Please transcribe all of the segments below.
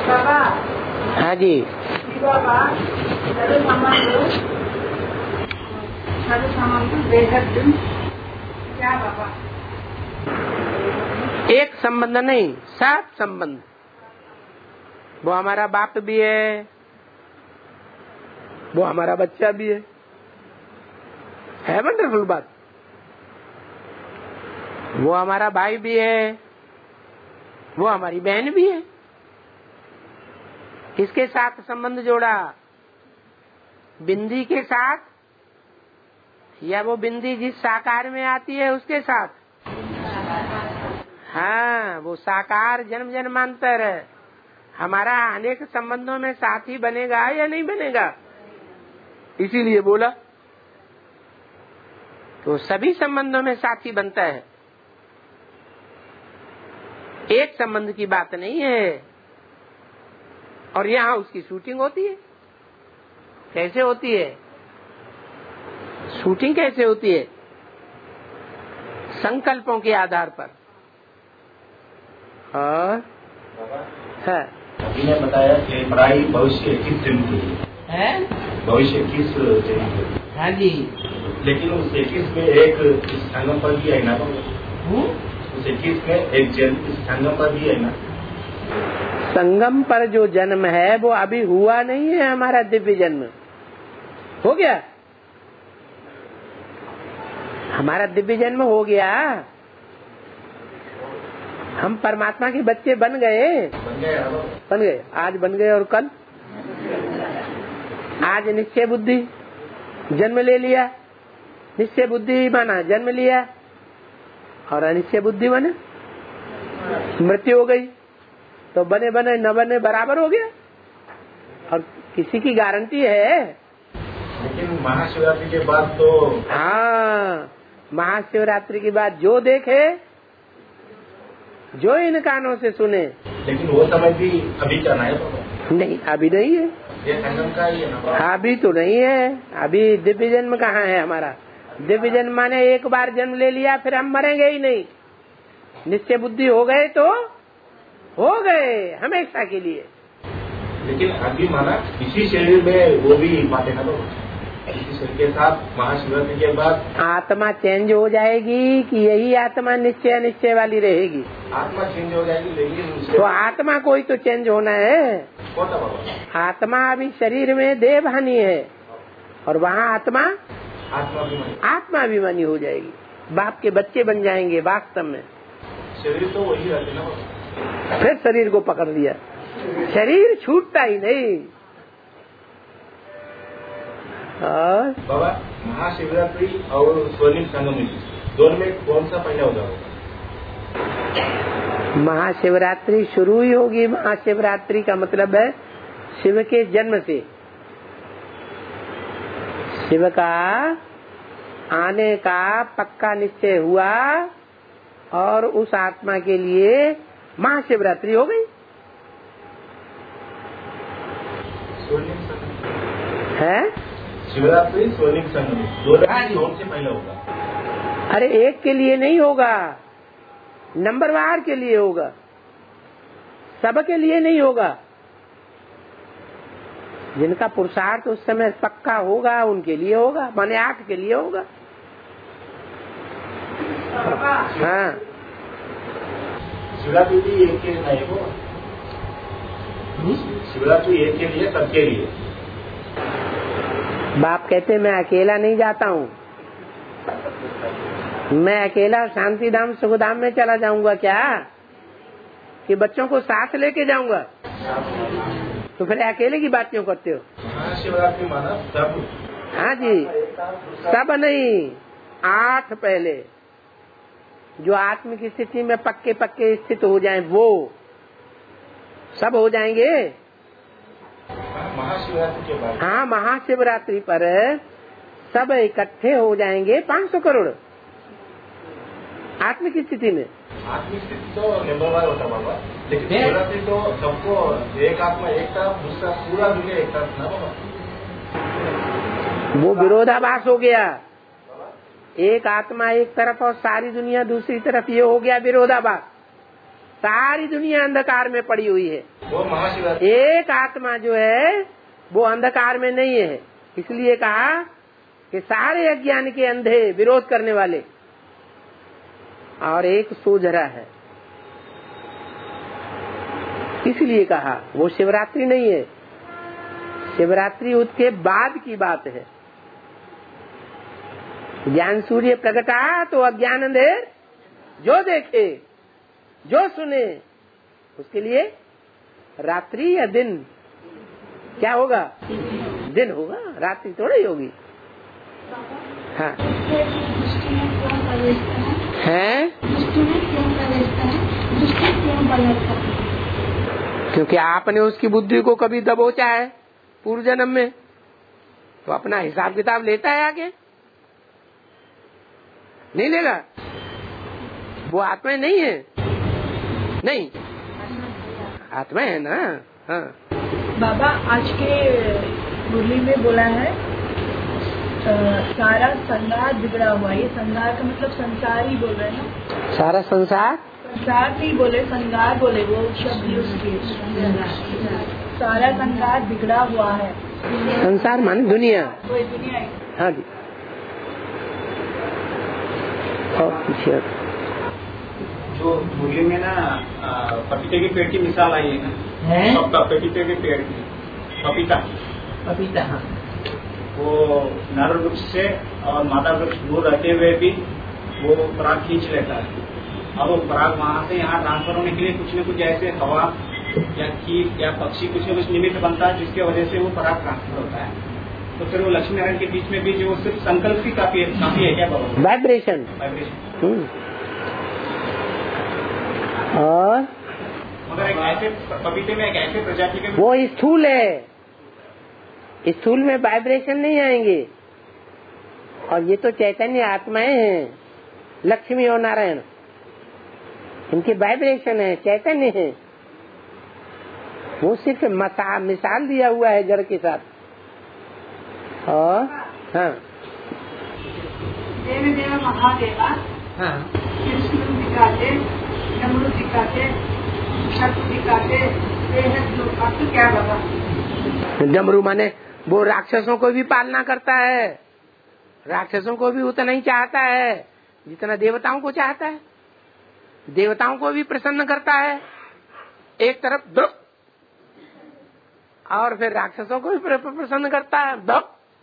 बाबा। हाँ जी। बाबा क्या बाबा? एक संबंध नहीं, सब संबंध। वो हमारा बाप भी है, वो हमारा बच्चा भी है वंडरफुल बात। वो हमारा भाई भी है, वो हमारी बहन भी है। किसके साथ संबंध जोड़ा? बिंदी के साथ, या वो बिंदी जिस साकार में आती है उसके साथ? हाँ, वो साकार जन्म जन्मांतर है। हमारा अनेक संबंधों में साथी बनेगा या नहीं बनेगा? इसीलिए बोला तो सभी संबंधों में साथी बनता है, एक संबंध की बात नहीं है। और यहाँ उसकी शूटिंग होती है। कैसे होती है शूटिंग? कैसे होती है? संकल्पों के आधार पर। और है अभी ने बताया कि पढ़ाई भविष्य किस दिन की है, भविष्य किस दिन। हाँ जी। लेकिन उस 21 में एक संगम पर भी है ना, उस 21 में एक जन्म संगम पर भी है ना। संगम पर जो जन्म है वो अभी हुआ नहीं है। हमारा दिव्य जन्म हो गया, हमारा दिव्य जन्म हो गया। हम परमात्मा के बच्चे बन गए। आज बन गए। और कल आज निश्चय बुद्धि जन्म ले लिया। निश्चय बुद्धि माना जन्म लिया, और अनिश्चय बुद्धि माने मृत्यु हो गई। तो बने बने न बने बराबर हो गया। और किसी की गारंटी है? लेकिन महाशिवरात्रि के बाद तो, हाँ, महाशिवरात्रि के बाद जो देखे, जो इन कानों से सुने। लेकिन वो समय भी अभी का है तो? नहीं, अभी नहीं है। ये संगम का ही है ना? अभी तो नहीं है। अभी दिव्य जन्म कहाँ है हमारा? दिव्य जन्म माने एक बार जन्म ले लिया, फिर हम मरेंगे ही नहीं। निश्चय बुद्धि हो गए तो हो गए हमेशा के लिए। लेकिन अभी माना इसी शरीर में वो भी बातें ना, तो इसी शरीर के साथ महाशिवरात्रि के बाद आत्मा चेंज हो जाएगी कि यही आत्मा निश्चय अनिश्चय वाली रहेगी? आत्मा चेंज हो जाएगी, लेकिन तो आत्मा कोई तो चेंज होना है। आत्मा अभी शरीर में देवहानि है, और वहाँ आत्माभिमानी हो जाएगी। बाप के बच्चे बन जाएंगे वास्तव में। शरीर तो वही रहते ना। फिर शरीर को पकड़ लिया, शरीर छूटता ही नहीं। और बाबा, महाशिवरात्रि और स्वर्णिम संगम दोनों में कौन सा पहला होगा? महाशिवरात्रि शुरू ही होगी। महाशिवरात्रि का मतलब है शिव के जन्म से। शिव का आने का पक्का निश्चय हुआ, और उस आत्मा के लिए महाशिवरात्रि हो गई है। शिवरात्रि स्वर्णिम संगम दोनों से पहले होगा। अरे एक के लिए नहीं होगा, नंबरवार के लिए होगा, सब के लिए नहीं होगा। जिनका पुरुषार्थ उस समय पक्का होगा उनके लिए होगा, माने 8 के लिए होगा। हाँ, शिवरात्रि भी एक के नहीं होगा। शिवरात्रि एक के लिए, सबके लिए। बाप कहते मैं अकेला नहीं जाता हूँ, मैं अकेला शांति धाम सुखधाम में चला जाऊंगा क्या, कि बच्चों को साथ लेके जाऊंगा? तो फिर अकेले की बात क्यों करते हो? महाशिवरात्रि माना सब। हाँ जी, सब नहीं, 8 पहले जो आत्म की स्थिति में पक्के पक्के स्थित हो जाएं, वो सब हो जाएंगे महाशिवरात्रि के बाद। हाँ, महाशिवरात्रि पर सब इकट्ठे हो जाएंगे 500 करोड़ आत्म की स्थिति में। आत्मिक स्थिति तो नंबर होता बाबा, लेकिन शिवरात्रि तो सबको एक आत्मा एक तरफ, दूसरा पूरा दुनिया एक तरफ ना बाबा। वो विरोधाभास हो गया। एक आत्मा एक तरफ और सारी दुनिया दूसरी तरफ, ये हो गया विरोधाभास। सारी दुनिया अंधकार में पड़ी हुई है। वो महाशिवरात्रि एक आत्मा जो है वो अंधकार में नहीं है। इसलिए कहा कि सारे अज्ञान के अंधे विरोध करने वाले और एक सोझरा है। इसलिए कहा वो शिवरात्रि नहीं है, शिवरात्रि उसके बाद की बात है। ज्ञान सूर्य प्रगटा तो अज्ञान अंधेर जो देखे जो सुने उसके लिए रात्रि या दिन क्या होगा? दिन होगा, रात्रि थोड़ी होगी। हाँ है क्योंकि आपने उसकी बुद्धि को कभी दबोचा है पूर्व जन्म में, तो अपना हिसाब किताब लेता है आगे, नहीं लेगा। वो आत्मा नहीं है, नहीं आत्मा है ना। हाँ बाबा आज के मुरली में बोला है सारा संसार बिगड़ा हुआ। ये संसार का मतलब संसार ही बोल रहे हैं ना? सारा संसार नहीं बोले, संसार बोले, वो शब्द यूज किए। सारा संसार बिगड़ा हुआ है। संसार माने दुनिया। वही दुनिया है। हाँ जी। जो मुरली में ना पपीते के पेड़ की मिसाल आई है ना, पपीते के पेड़ की, पपीता हाँ। वो नर वृक्ष से और मादा वृक्ष दूर रहते हुए भी वो पराग खींच लेता है। अब वो पराग वहाँ से यहाँ ट्रांसफर होने के लिए कुछ न कुछ ऐसे हवा या कीट या पक्षी कुछ न कुछ निमित्त बनता है, जिसकी वजह से वो पराग ट्रांसफर होता है। तो फिर वो लक्ष्मी नारायण के बीच में भी जो सिर्फ संकल्प ही काफी है क्या बाबा? वाइब्रेशन। और मगर एक ऐसे पपीते में एक ऐसे प्रजाति के वो स्थूल है, स्थूल में वाइब्रेशन नहीं आएंगे। और ये तो चैतन्य आत्माएं हैं, लक्ष्मी और नारायण, इनकी वाइब्रेशन है, चैतन्य है। वो सिर्फ मिसाल दिया हुआ है जड़ के साथ। और हाँ देव महादेवा कृष्ण दिखाते, डमरू दिखाते, शक्ति दिखाते, तो क्या बाबा? डमरू माने वो राक्षसों को भी पालना करता है, राक्षसों को भी उतना ही चाहता है जितना देवताओं को चाहता है। देवताओं को भी प्रसन्न करता है एक तरफ दो, और फिर राक्षसों को भी प्रसन्न करता है दो,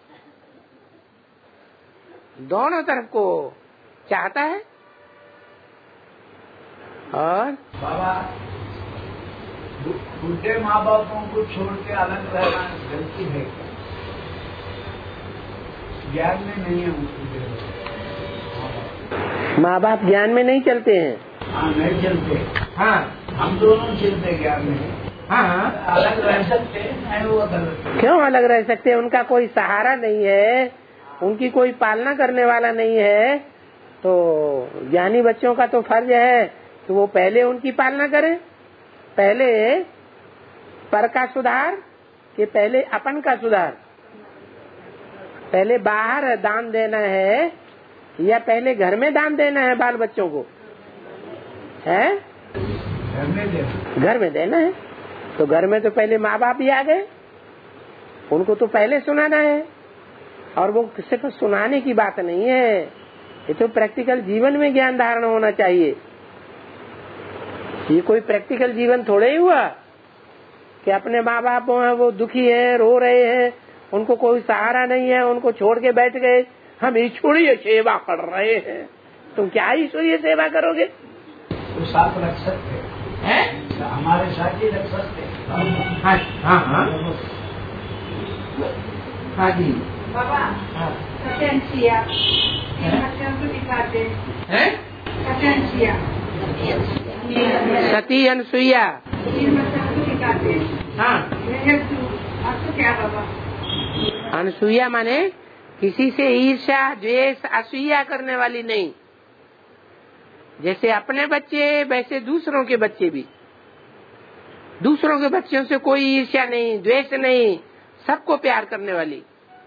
दोनों तरफ को चाहता है। और बाबा बूढ़े माँ बापों को छोड़ के अलग रहना गलती है, ज्ञान में नहीं है उनको। माँ बाप ज्ञान में नहीं चलते हैं। हाँ नहीं चलते। हाँ हम दोनों चलते ज्ञान में। हाँ अलग रह सकते हैं, वो गलत। क्यों अलग रह सकते हैं? उनका कोई सहारा नहीं है, उनकी कोई पालना करने वाला नहीं है। तो ज्ञानी बच्चों का तो फर्ज है कि वो पहले उनकी पालना करें, पहले पर का सुधार कि पहले अपन का सुधार, पहले बाहर दान देना है या पहले घर में दान देना है बाल बच्चों को? है घर में देना है। तो घर में तो पहले माँ बाप ही आ गए, उनको तो पहले सुनाना है। और वो सिर्फ सुनाने की बात नहीं है, ये तो प्रैक्टिकल जीवन में ज्ञान धारण होना चाहिए। ये कोई प्रैक्टिकल जीवन थोड़े ही हुआ कि अपने माँ बाप हैं वो दुखी है, रो रहे हैं, उनको कोई सहारा नहीं है, उनको छोड़ के बैठ गए, हम ईश्वरीय सेवा कर रहे हैं। तुम क्या ईश्वरीय सेवा करोगे? तो साथ रख सकते हैं, हमारे साथ ही रख सकते हैं। हाँ हाँ हाँ हाँ जी बाबा कटेंसिया बच्चों को दिखाते हैं। कटेंसिया सती अनसुईया इन बच्चों को दिखाते हैं। हाँ आपको क्या बाबा? अनसुईया माने किसी से ईर्ष्या द्वेष असूया करने वाली नहीं। जैसे अपने बच्चे वैसे दूसरों के बच्चे भी, दूसरों के बच्चों से कोई ईर्ष्या नहीं, द्वेष नहीं, सबको प्यार करने वाली।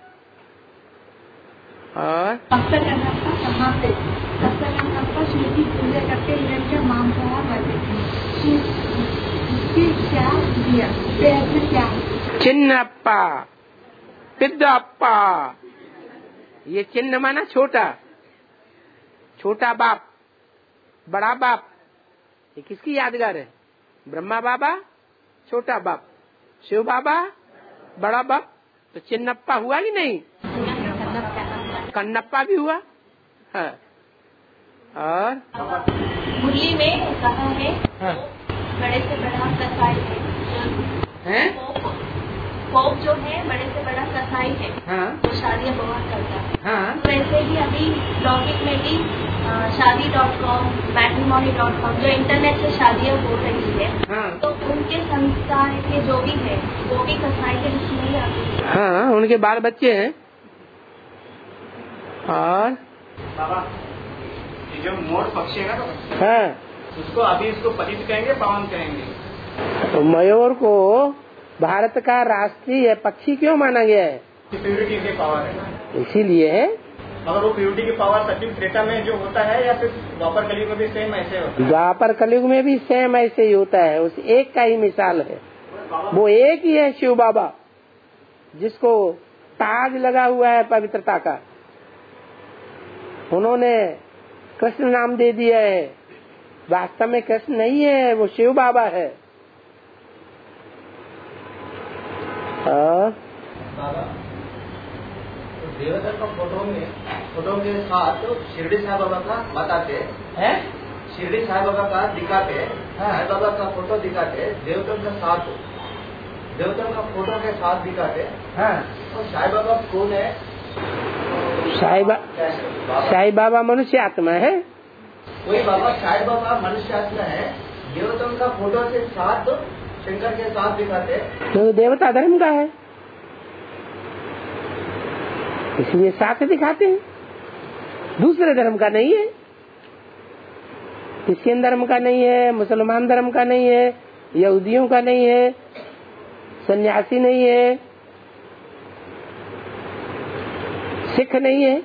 और कहाँ पे पूजा करके चिन्नप्पा, पिद्दप्पा। ये चिन्ह माना छोटा, छोटा बाप, बड़ा बाप। ये किसकी यादगार है? ब्रह्मा बाबा छोटा बाप, शिव बाबा बड़ा बाप। तो चिन्नप्पा हुआ कि नहीं? कन्नप्पा भी हुआ। हाँ। और मुरली में कहा है हाँ। बड़े से बड़ा कसाई है। पोप जो है बड़े से बड़ा कसाई है। हाँ। तो शादियाँ बहुत करता है। हाँ। तो वैसे ही अभी लौकिक में भी शादी.com, matrimony.com जो इंटरनेट से शादियाँ हो रही है। हाँ। तो उनके संस्कार के जो भी है वो भी कसाई के रूप में ही आते हैं। हाँ, उनके बाल बच्चे हैं। और बाबा ये जो मोर पक्षी है ना, हाँ, उसको अभी इसको पतित कहेंगे, पावन कहेंगे? तो मयूर को भारत का राष्ट्रीय पक्षी क्यों माना गया है? प्यूरिटी के पावर है, इसीलिए है। अगर वो प्यूरिटी की पावर सचिव त्रेता में जो होता है या फिर द्वापर कलयुग में भी सेम ऐसे होता है? द्वापर कलयुग में भी सेम ऐसे ही होता है। उस एक का ही मिसाल है। वो एक ही है शिव बाबा, जिसको ताज लगा हुआ है पवित्रता का। उन्होंने कृष्ण नाम दे दिया है, वास्तव में कृष्ण नहीं है, वो शिव बाबा है। देवता का फोटो के साथ शिरडी साई बाबा का बताते हैं, शिरडी साई बाबा का दिखाते, साई बाबा का फोटो दिखाते, देवता का साथ, देवता का फोटो के साथ दिखाते। तो साई बाबा कौन है? साई बाबा मनुष्य आत्मा है। कोई बाबा साई बाबा मनुष्य आत्मा है, देवता का फोटो के साथ शंकर के साथ दिखाते, तो देवता धर्म का है, इसलिए साथ दिखाते हैं। दूसरे धर्म का नहीं है, क्रिश्चियन धर्म का नहीं है, मुसलमान धर्म का नहीं है, यहूदियों का नहीं है, सन्यासी नहीं है, सिख नहीं है।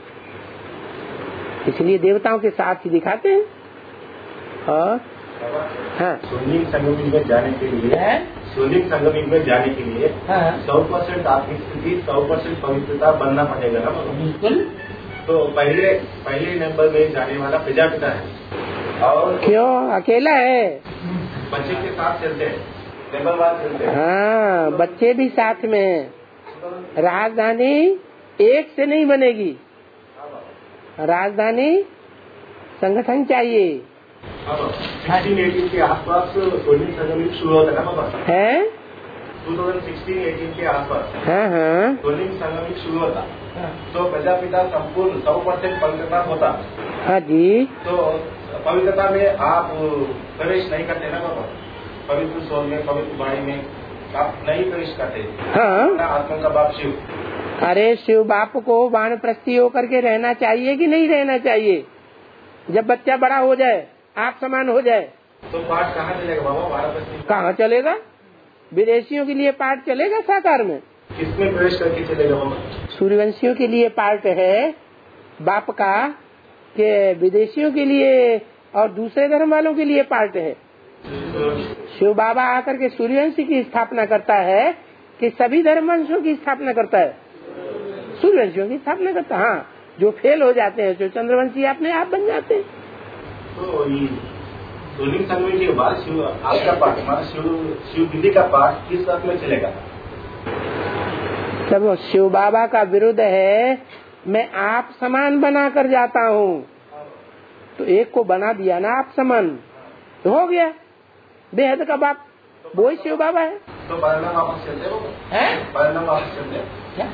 इसलिए देवताओं के साथ ही दिखाते हैं। और हाँ, स्वर्णिम संगम में जाने के लिए, स्वर्णिम संगम में जाने के लिए 100% आत्मिक स्थिति, 100% पवित्रता बनना पड़ेगा ना? बिल्कुल। तो पहले नंबर में जाने वाला प्रजापिता है। और क्यों अकेला है? बच्चे के साथ चलते हैं, लेवल वार चलते हैं। हाँ, बच्चे भी साथ में हैं। राजधानी एक से नहीं बनेगी, राजधानी संगठन चाहिए। 16-18 के आसपास स्वर्णिम संगम शुरू होता है ना बाबा? है 2016-18 के आसपास हाँ हाँ स्वर्णिम संगम शुरू होता, तो प्रजापिता संपूर्ण 100% पवित्रता होता। हाँ जी। तो पवित्रता में आप प्रवेश नहीं करते ना बाबा? पवित्र सोल में, पवित्र वाणी में आप नहीं प्रवेश करते। हाँ, आत्मा का बाप शिव। अरे शिव बाप को वानप्रस्थी होकर के रहना चाहिए कि नहीं रहना चाहिए? जब बच्चा बड़ा हो जाए, आप समान हो जाए, तो पाठ कहाँ चलेगा बाबा? वानप्रस्थी कहाँ चलेगा? विदेशियों के लिए पाठ चलेगा साकार में? किसमें प्रवेश करके चलेगा बाबा? सूर्यवंशियों के लिए पाठ है बाप का, के विदेशियों के लिए और दूसरे धर्म वालों के लिए पाठ है। शिव बाबा आकर के सूर्यवंशी की स्थापना करता है कि सभी धर्मवंशों की स्थापना करता है? सूर्यवंशियों की स्थापना करता है। हाँ, जो फेल हो जाते हैं जो चंद्रवंशी अपने आप बन जाते हैं। तो ये स्वर्णिम संगम के बाद शिव आपका पाठ, हमारा शिव दिल्ली का पाठ किस अर्थ में चलेगा? सब शिव बाबा का विरुद्ध है, मैं आप समान बना कर जाता हूँ। तो एक को बना दिया ना आप समान, तो हो गया बेहद का बाप, वो ही शिव बाबा है। तो परिणाम वापस चलते हैं, परिणाम वापस चलते हैं।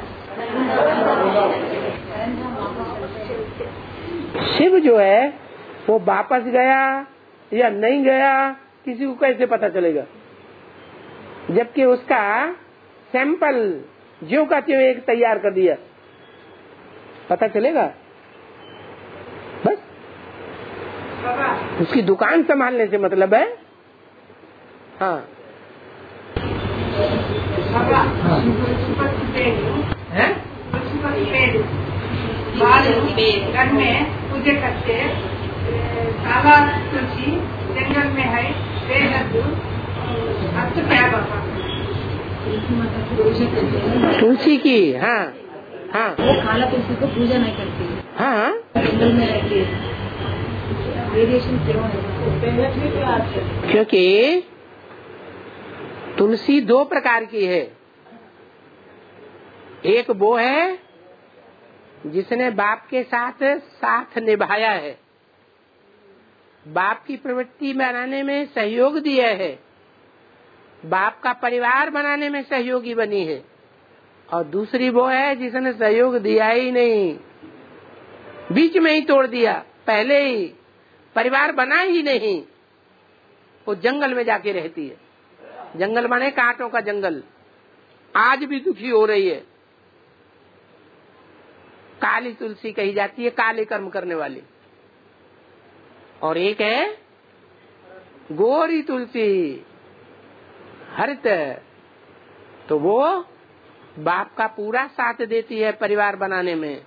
शिव जो है वो वापस गया या नहीं गया किसी को कैसे पता चलेगा? जबकि उसका सैंपल ज्यों का त्यों एक तैयार कर दिया, पता चलेगा? बस उसकी दुकान संभालने से मतलब है। हाँ, घर में पूजा करते, काला तुलसी जंगल में है, तुलसी की, हाँ हाँ, वो काला तुलसी को पूजा नहीं करती, हाँ, जंगल में रहती है। वेरिएशन क्यों है? क्योंकि तुलसी दो प्रकार की है। एक वो है जिसने बाप के साथ निभाया है, बाप की प्रवृत्ति बनाने में सहयोग दिया है, बाप का परिवार बनाने में सहयोगी बनी है। और दूसरी वो है जिसने सहयोग दिया ही नहीं, बीच में ही तोड़ दिया, पहले ही परिवार बना ही नहीं, वो जंगल में जाके रहती है। जंगल माने कांटों का जंगल, आज भी दुखी हो रही है। काली तुलसी कही जाती है, काले कर्म करने वाली। और एक है गोरी तुलसी, हरित, तो वो बाप का पूरा साथ देती है परिवार बनाने में।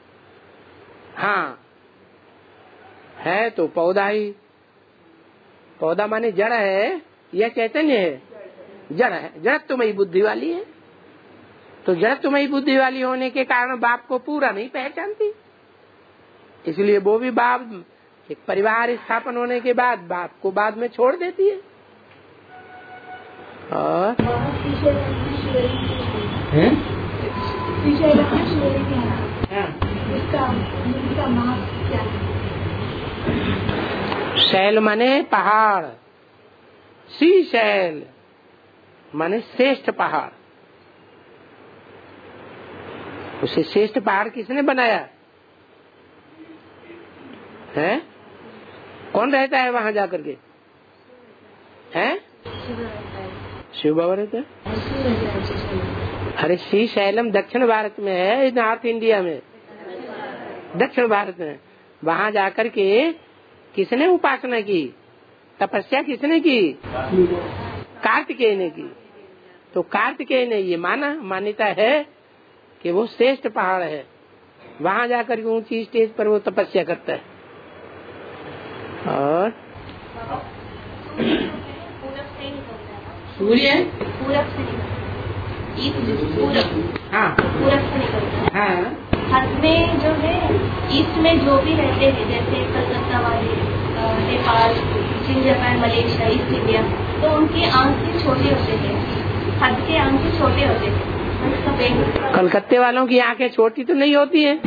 हाँ, है तो पौधा ही, पौधा माने जड़ है, यह चैतन्य है, जड़ है, जड़त्वमयी बुद्धि वाली है। तो जड़त्वमयी बुद्धि वाली होने के कारण बाप को पूरा नहीं पहचानती, इसलिए वो भी बाप, एक परिवार स्थापन होने के बाद बाप को बाद में छोड़ देती है। और शैल माने पहाड़, सी शैल माने श्रेष्ठ पहाड़। उसे श्रेष्ठ पहाड़ किसने बनाया है? कौन रहता है वहाँ जाकर के? हैं? शिव बाबा रहता है। अरे श्री शैलम दक्षिण भारत में है, नॉर्थ इंडिया में, दक्षिण भारत में। वहाँ जाकर के किसने उपासना की, तपस्या किसने की? कार्तिकेय ने की। तो कार्तिकेय ने ये मान्यता है कि वो श्रेष्ठ पहाड़ है, वहाँ जाकर के ऊंची स्टेज पर वो तपस्या करता है। और सूर्य पूरब से हाँ पूरब से निकलता है। हाँ, हद में जो है ईस्ट में जो भी रहते हैं, जैसे कलकत्ता वाले, नेपाल, चीन, जापान, मलेशिया, ईस्ट इंडिया, तो उनकी आंखें छोटी होते थे, हद के आंखें छोटे होते थे। कलकत्ते वालों की आंखें छोटी तो नहीं होती हैं।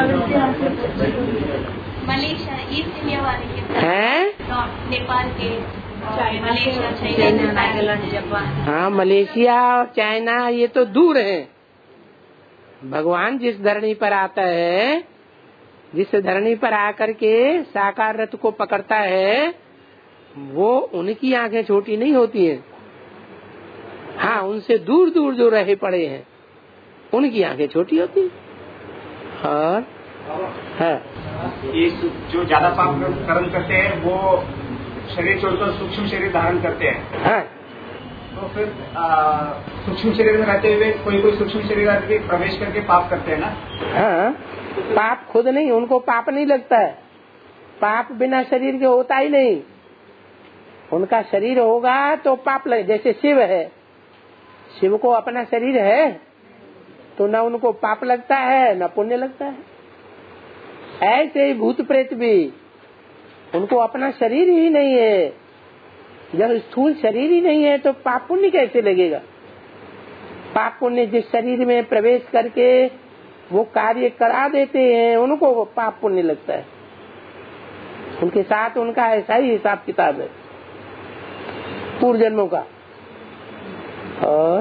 मलेशिया, ईस्ट इंडिया वाले के हैं, नेपाल के, मलेशिया, चाइना, जापान। हाँ, मलेशिया और चाइना ये तो दूर है। भगवान जिस धरणी पर आता है, जिस धरणी पर आकर के साकार रथ को पकड़ता है, वो उनकी आंखें छोटी नहीं होती हैं। हाँ, उनसे दूर दूर जो रहे पड़े हैं उनकी आंखें छोटी होती हैं। और हाँ, ये जो ज्यादा पाप कर्म करते हैं वो शरीर छोड़कर सूक्ष्म शरीर धारण करते हैं। हाँ, तो फिर सूक्ष्म शरीर में रहते हुए कोई सूक्ष्म शरीर आके प्रवेश करके पाप करते हैं ना। हाँ, पाप खुद नहीं, उनको पाप नहीं लगता है। पाप बिना शरीर के होता ही नहीं। उनका शरीर होगा तो पाप लगे। जैसे शिव है, शिव को अपना शरीर है तो न उनको पाप लगता है न पुण्य लगता है। ऐसे ही भूत प्रेत भी, उनको अपना शरीर ही नहीं है। जब स्थूल शरीर ही नहीं है तो पाप पुण्य कैसे लगेगा? पाप पुण्य जिस शरीर में प्रवेश करके वो कार्य करा देते हैं उनको पाप पुण्य लगता है। उनके साथ उनका ऐसा ही हिसाब किताब है पूर्व जन्मों का। और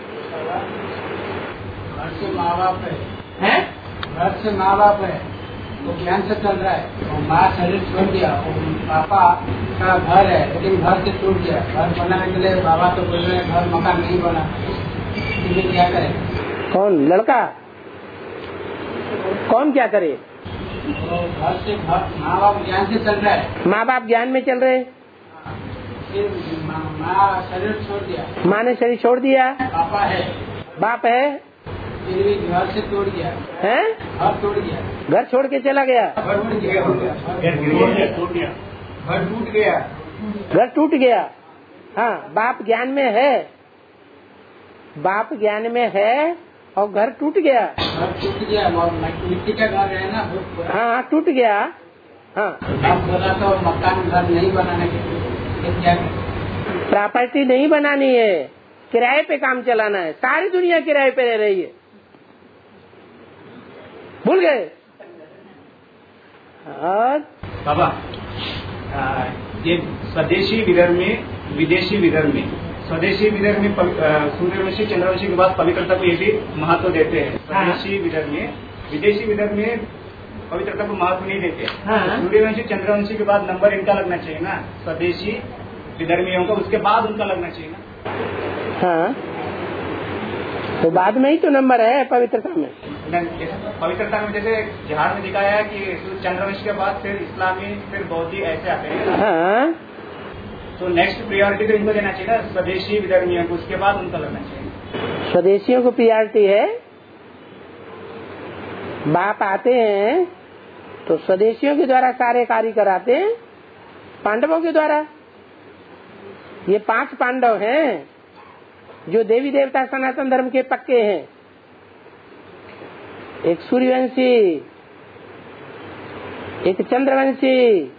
घर से माँ बाप है, घर से माँ बाप है, वो ज्ञान से चल रहा है। और माँ शरीर छोड़ दिया, पापा का घर है लेकिन घर से टूट गया। घर बनाने के लिए बाबा तो बोल रहे हैं घर मकान नहीं बना, इसलिए क्या करे? कौन लड़का? कौन क्या करे? घर से माँ बाप ज्ञान से चल रहा है। माँ बाप ज्ञान में चल रहे, माँ शरीर छोड़ दिया, माँ ने शरीर छोड़ दिया, पापा है, बाप है, फिर भी घर से टूट गया, हैं? घर टूट गया, घर छोड़ के चला गया, घर टूट गया, घर टूट गया, घर टूट गया। हाँ, बाप ज्ञान में है, बाप ज्ञान में है और घर टूट गया। मिट्टी का घर है ना। हाँ, टूट गया। हाँ, आप बोला तो मकान घर नहीं बनाने के क्या प्रॉपर्टी नहीं बनानी है, किराए पे काम चलाना है। सारी दुनिया किराए पे रह रही है, भूल गए। और बाबा, ये स्वदेशी विदर्भ में, विदेशी विदर्भ में, स्वदेशी विदर्भ में सूर्यवंशी चंद्रवंशी के बाद पवित्रता को ये भी महत्व देते हैं। स्वदेशी विदर्भ में, विदेशी विदर्भ में पवित्रता को महत्व नहीं देते। सूर्यवंशी चंद्रवंशी के बाद नंबर इनका लगना चाहिए ना, स्वदेशी विदर्भियों का, उसके बाद उनका लगना चाहिए ना। हाँ, तो बाद में ही तो नंबर है पवित्रता में। पवित्रता में जैसे जहाज में दिखाया है कि चंद्रवंश के बाद फिर इस्लामी, फिर बौद्धी, ऐसे आते हैं। हाँ, तो नेक्स्ट प्रायोरिटी तो इनको देना चाहिए ना, स्वदेशी विदर्भियों को, उसके बाद उनका लगना चाहिए। स्वदेशियों को प्रायोरिटी है। बाप आते हैं तो स्वदेशियों के द्वारा सारे कार्य कराते हैं, पांडवों के द्वारा। ये 5 पांडव हैं जो देवी देवता सनातन धर्म के पक्के हैं। एक सूर्यवंशी, एक चंद्रवंशी।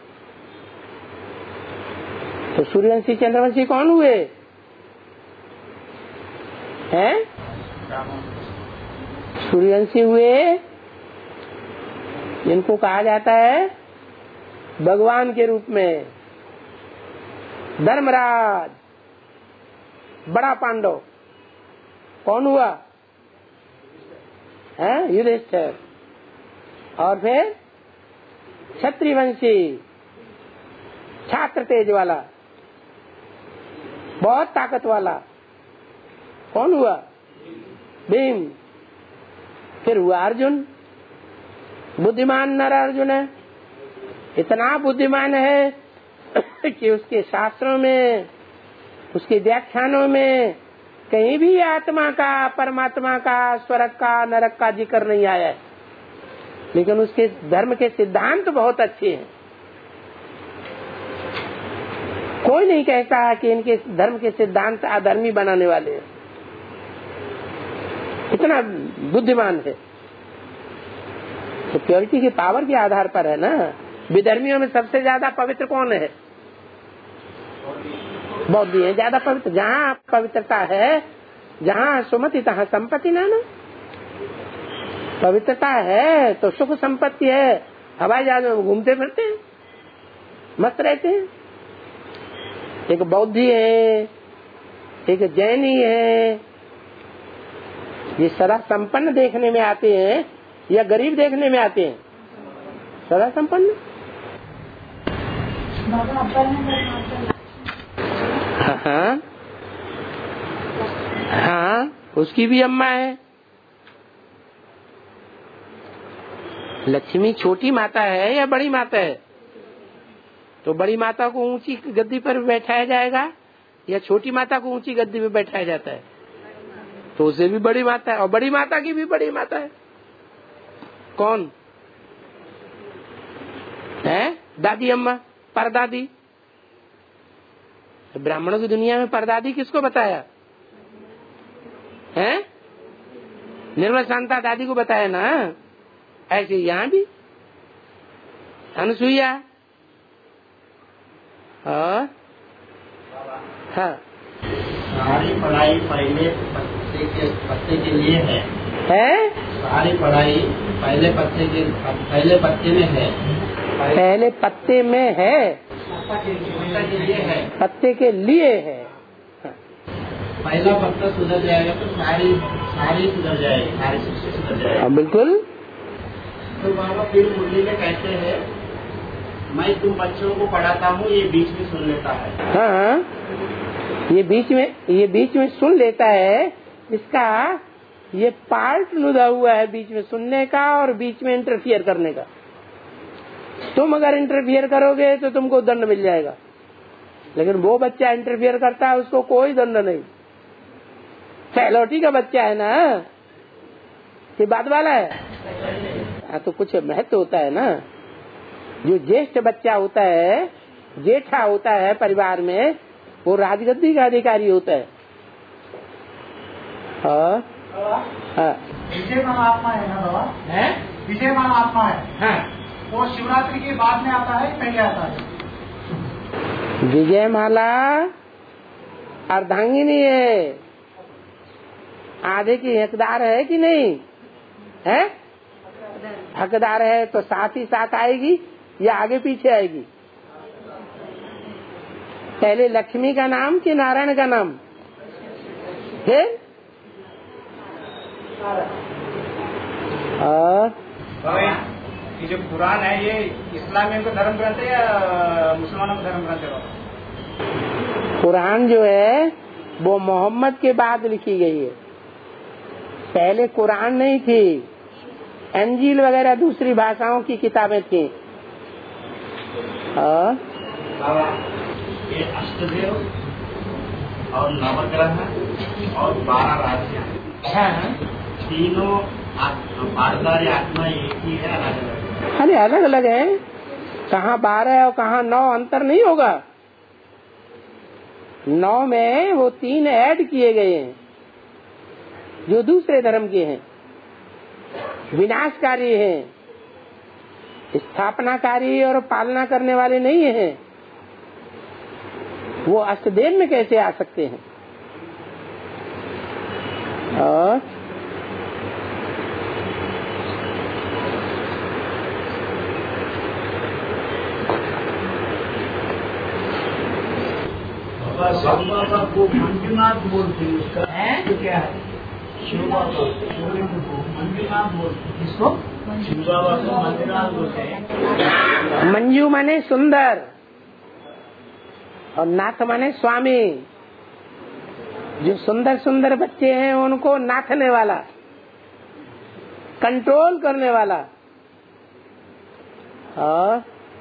तो सूर्यवंशी चंद्रवंशी कौन हुए हैं? सूर्यवंशी हुए जिनको कहा जाता है भगवान के रूप में धर्मराज, बड़ा पांडव। कौन हुआ है? युधिष्ठिर। और फिर क्षत्रियवंशी, छात्र तेज वाला, बहुत ताकत वाला। कौन हुआ? भीम। फिर हुआ अर्जुन, बुद्धिमान नर अर्जुन है। इतना बुद्धिमान है कि उसके शास्त्रों में, उसके व्याख्यानों में कहीं भी आत्मा का, परमात्मा का, स्वर्ग का, नरक का जिक्र नहीं आया है। लेकिन उसके धर्म के सिद्धांत बहुत अच्छे हैं। कोई नहीं कहता कि इनके धर्म के सिद्धांत अधर्मी बनाने वाले हैं। इतना बुद्धिमान है। तो प्योरिटी की पावर के आधार पर है ना। विधर्मियों में सबसे ज्यादा पवित्र कौन है? बौद्धी है ज्यादा पवित्र। जहाँ पवित्रता है, जहाँ सुमति तहाँ संपत्ति ना। पवित्रता है तो सुख संपत्ति है। हवाई जहाज में घूमते फिरते हैं, मस्त रहते हैं। एक बौद्धि है, एक जैनी है। ये सदा संपन्न देखने में आते हैं या गरीब देखने में आते हैं? सदा संपन्न। हाँ, हाँ, उसकी भी अम्मा है। लक्ष्मी छोटी माता है या बड़ी माता है? तो बड़ी माता को ऊंची गद्दी पर बैठाया जाएगा या छोटी माता को ऊंची गद्दी पर बैठाया जाता है? तो उसे भी बड़ी माता है, और बड़ी माता की भी बड़ी माता है। कौन है? दादी अम्मा, परदादी। ब्राह्मणों की दुनिया में परदादी किसको बताया है? निर्मल शांता दादी को बताया ना। ऐसे यहाँ भी अनुसुईया। हाँ, सारी पढ़ाई पहले पत्ते के लिए है। सारी पढ़ाई पहले पत्ते में है। पहले पत्ते में है, पत्ते के लिए है। पहला पत्ता सुधर जाएगा तो सारी सुधर जाएगी, सारी सृष्टि सुधर जाएगी। बिल्कुल। तो बाबा फिर मुरली में कहते हैं, मैं तुम बच्चों को पढ़ाता हूँ, ये बीच में सुन लेता है। हाँ, ये बीच में सुन लेता है। इसका ये पार्ट लुदा हुआ है बीच में सुनने का और बीच में इंटरफियर करने का। तुम अगर इंटरफियर करोगे तो तुमको दंड मिल जाएगा, लेकिन वो बच्चा इंटरफियर करता है, उसको कोई दंड नहीं। सैलोटी का बच्चा है ना, ये बात वाला है। तो कुछ महत्व होता है ना। जो ज्येष्ठ बच्चा होता है, जेठा होता है परिवार में, वो राजगद्दी का अधिकारी होता है। विजय आत्मा है ना बाबा? है विजय आत्मा है। हाँ। वो शिवरात्रि के बाद में आता है, पहले आता है? विजय माला अर्धांगिनी है, आधे की हकदार है कि नहीं है? हकदार है तो साथ ही साथ आएगी या आगे पीछे आएगी? पहले लक्ष्मी का नाम कि नारायण का नाम? फिर ये जो कुरान है ये इस्लामियों का धर्म ग्रंथ है या मुसलमानों का धर्म ग्रंथ है? कुरान जो है वो मोहम्मद के बाद लिखी गई है, पहले कुरान नहीं थी। इंजील वगैरह दूसरी भाषाओं की किताबें थी। ये अष्टदेव और नवग्रह और 12 राज्य तीनों भारतारी आत्मा एक ही है, अलग अलग? अरे अलग अलग है, कहाँ 12 और कहाँ 9 अंतर नहीं होगा। 9 में वो 3 ऐड किए गए हैं जो दूसरे धर्म के हैं, विनाशकारी हैं, स्थापनाकारी और पालना करने वाले नहीं हैं। वो अष्टदेव में कैसे आ सकते हैं? और शिव बाबा को मंजुनाथ बोलते हैं, उसका है क्या है? शिव बाबा को मंजुनाथ बोलते हैं। किसको? शिव बाबा को मंजुनाथ बोलते हैं। मंजू माने सुंदर और नाथ माने स्वामी। जो सुंदर सुंदर बच्चे हैं उनको नाथने वाला, कंट्रोल करने वाला। और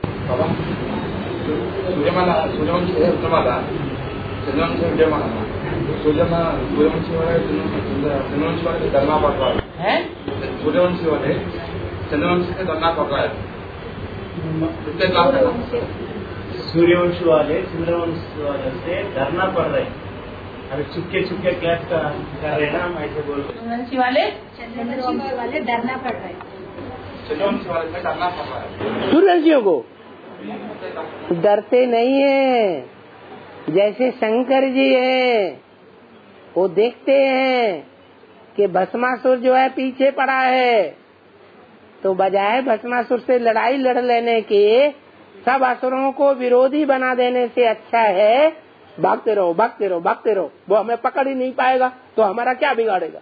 सूर्यवंशी है उत्तमाला, चंद्रवंशी विजयमाला। सूर्यवंशी वाले चंद्रवंशी वाले धरना पड़ रहा है, सूर्यवंशी वाले चंद्रवंशी से धरना पड़ रहा है। कितने क्लास है? सूर्यवंशी वाले चंद्रवंशी वाले से धरना पड़ रहे हैं। अभी चुपके चुपके क्लास कर रहे हैं ना, हम ऐसे बोल रहे। सूर्यवंशी वाले डरना पड़ रहा है। चंद्रवंशी वाले से धरना पड़ रहा है। सूर्यवंशियों को डरते नहीं है, जैसे शंकर जी है वो देखते हैं कि भस्मासुर जो है पीछे पड़ा है, तो बजाय भस्मासुर से लड़ाई लड़ लेने के सब असुरों को विरोधी बना देने से अच्छा है भागते रहो भागते रहो भागते रहो, वो हमें पकड़ ही नहीं पाएगा तो हमारा क्या बिगाड़ेगा।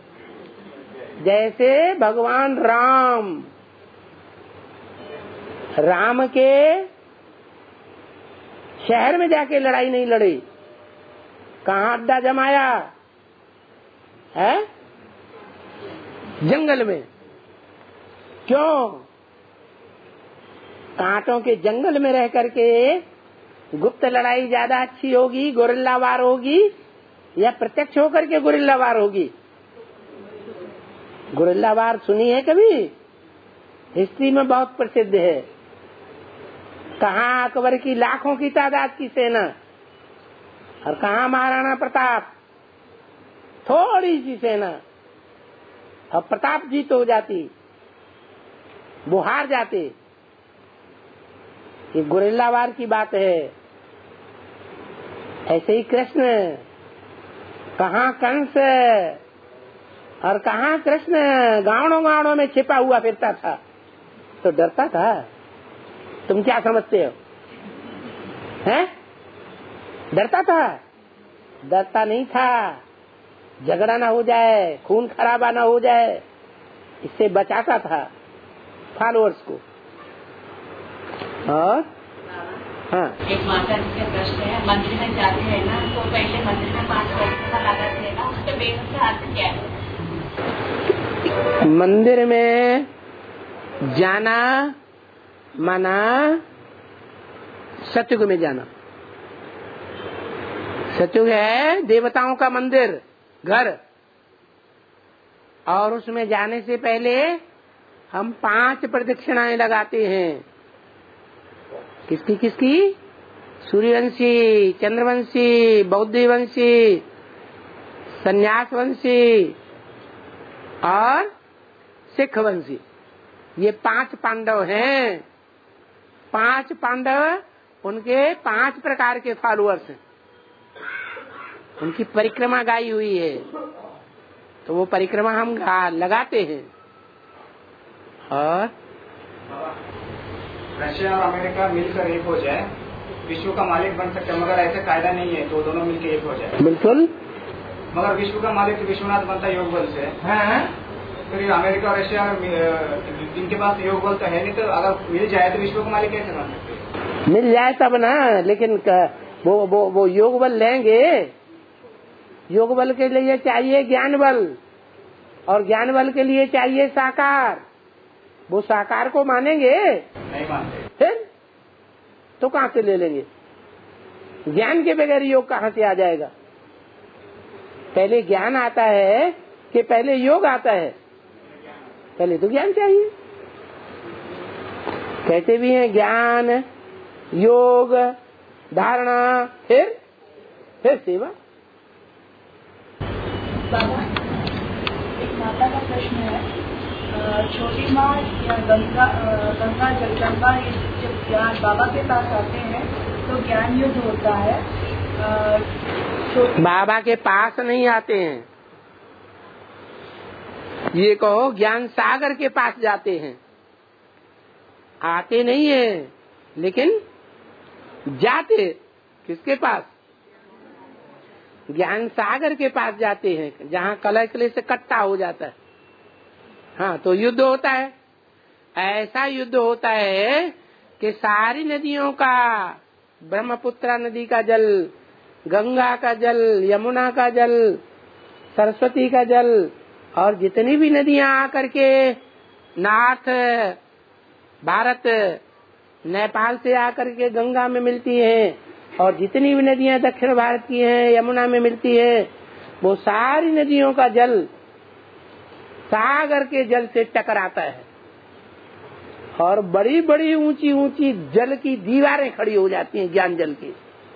जैसे भगवान राम के शहर में जाके लड़ाई नहीं लड़ी, कहाँ अड्डा जमाया है? जंगल में। क्यों? कांटों के जंगल में रह करके गुप्त लड़ाई ज्यादा अच्छी होगी, गोरिल्ला वार होगी, या प्रत्यक्ष होकर के गोरिल्ला वार होगी? गोरिल्ला वार सुनी है कभी? हिस्ट्री में बहुत प्रसिद्ध है। कहाँ अकबर की लाखों की तादाद की सेना और कहाँ महाराणा प्रताप थोड़ी सी सेना, और प्रताप जीत हो जाती, वो हार जाते। ये गोरिल्ला वार की बात है। ऐसे ही कृष्ण, कहाँ कंस और कहाँ कृष्ण गाँवों गाँवों में छिपा हुआ फिरता था, तो डरता था। तुम क्या समझते हो? हैं? डरता था? डरता नहीं था। झगड़ा ना हो जाए, खून खराबा ना हो जाए, इससे बचाता था फॉलोअर्स को। और हाँ, एक माता जी का प्रश्न है, मंदिर में जाते हैं ना तो पहले मंदिर में 5 पैसा लगाते हैं ना, उसके बेहद से अर्थ क्या है? मंदिर में जाना माना सतयुग में जाना। सतयुग है देवताओं का मंदिर, घर, और उसमें जाने से पहले हम 5 प्रदक्षिणाएं लगाते हैं। किसकी किसकी? सूर्यवंशी, चंद्रवंशी, बौद्धवंशी, संन्यासवंशी और सिख वंशी, ये 5 पांडव हैं। 5 पांडव उनके 5 प्रकार के फॉलोअर्स हैं। उनकी परिक्रमा गाई हुई है, तो वो परिक्रमा हम लगाते हैं। और रशिया और अमेरिका मिलकर एक हो जाए, विश्व का मालिक बन सकते, मगर ऐसा कायदा नहीं है तो दोनों मिलकर एक हो जाए। बिल्कुल, मगर विश्व का मालिक विश्वनाथ बनता योग बल से। फिर अमेरिका और रशिया जिनके पास योग बल तो है नहीं, तो अगर मिल जाए तो विश्व का मालिक कैसे बन सकते? मिल जाए तब ना, लेकिन वो योग बल लेंगे। योग बल के लिए चाहिए ज्ञान बल, और ज्ञान बल के लिए चाहिए साकार। वो साकार को मानेंगे? नहीं मानते। फिर तो कहाँ से ले लेंगे? ज्ञान के बगैर योग कहाँ से आ जाएगा? पहले ज्ञान आता है कि पहले योग आता है? पहले तो ज्ञान चाहिए। कहते भी हैं ज्ञान, योग, धारणा, फिर सेवा। बाबा, एक माता का प्रश्न है, छोटी माँ या गंगा जगदम्बा जब ज्ञान बाबा के पास आते हैं तो ज्ञान युद्ध होता है। बाबा के पास नहीं आते हैं, ये कहो ज्ञान सागर के पास जाते हैं। आते नहीं है, लेकिन जाते किसके पास? ज्ञान सागर के पास जाते हैं, जहाँ कलह कले से कट्टा हो जाता है। हाँ, तो युद्ध होता है। ऐसा युद्ध होता है कि सारी नदियों का, ब्रह्मपुत्रा नदी का जल, गंगा का जल, यमुना का जल, सरस्वती का जल, और जितनी भी नदियां आकर के नॉर्थ भारत, नेपाल से आकर के गंगा में मिलती हैं, और जितनी भी नदियां दक्षिण भारत की हैं यमुना में मिलती है, वो सारी नदियों का जल सागर के जल से टकराता है, और बड़ी बड़ी ऊंची ऊंची जल की दीवारें खड़ी हो जाती हैं ज्ञान जल की।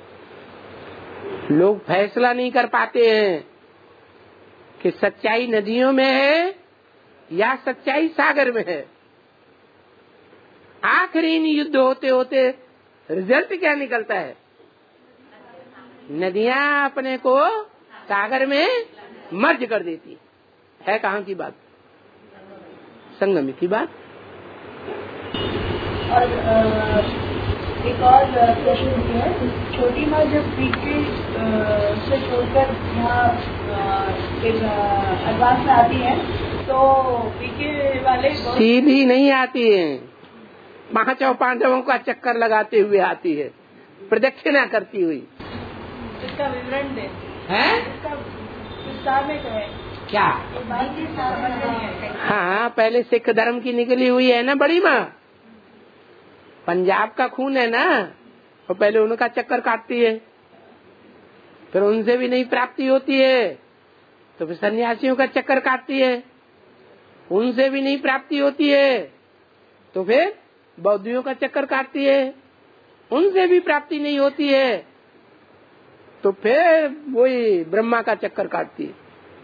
लोग फैसला नहीं कर पाते हैं कि सच्चाई नदियों में है या सच्चाई सागर में है। आखिरी इन युद्ध होते होते रिजल्ट क्या निकलता है? नदियां अपने को सागर में मर्ज कर देती है। कहाँ की बात? संगम की बात। और एक और प्रश्न भी है, छोटी माँ जब पीके से छोड़कर यहाँ अरबाज में आती है तो पीके वाले सीधी नहीं आती है, 5 पांडवों का चक्कर लगाते हुए आती है, प्रदक्षिणा करती हुई। इसका विवरण दे है, इसका विस्तार में कहे क्या? हाँ, पहले सिख धर्म की निकली हुई है ना बड़ी माँ, पंजाब का खून है ना, तो पहले उनका चक्कर काटती है, फिर उनसे भी नहीं प्राप्ति होती है तो फिर सन्यासियों का चक्कर काटती है, उनसे भी नहीं प्राप्ति होती है तो फिर बौद्धियों का चक्कर काटती है, उनसे भी प्राप्ति नहीं होती है तो फिर वही ब्रह्मा का चक्कर काटती है,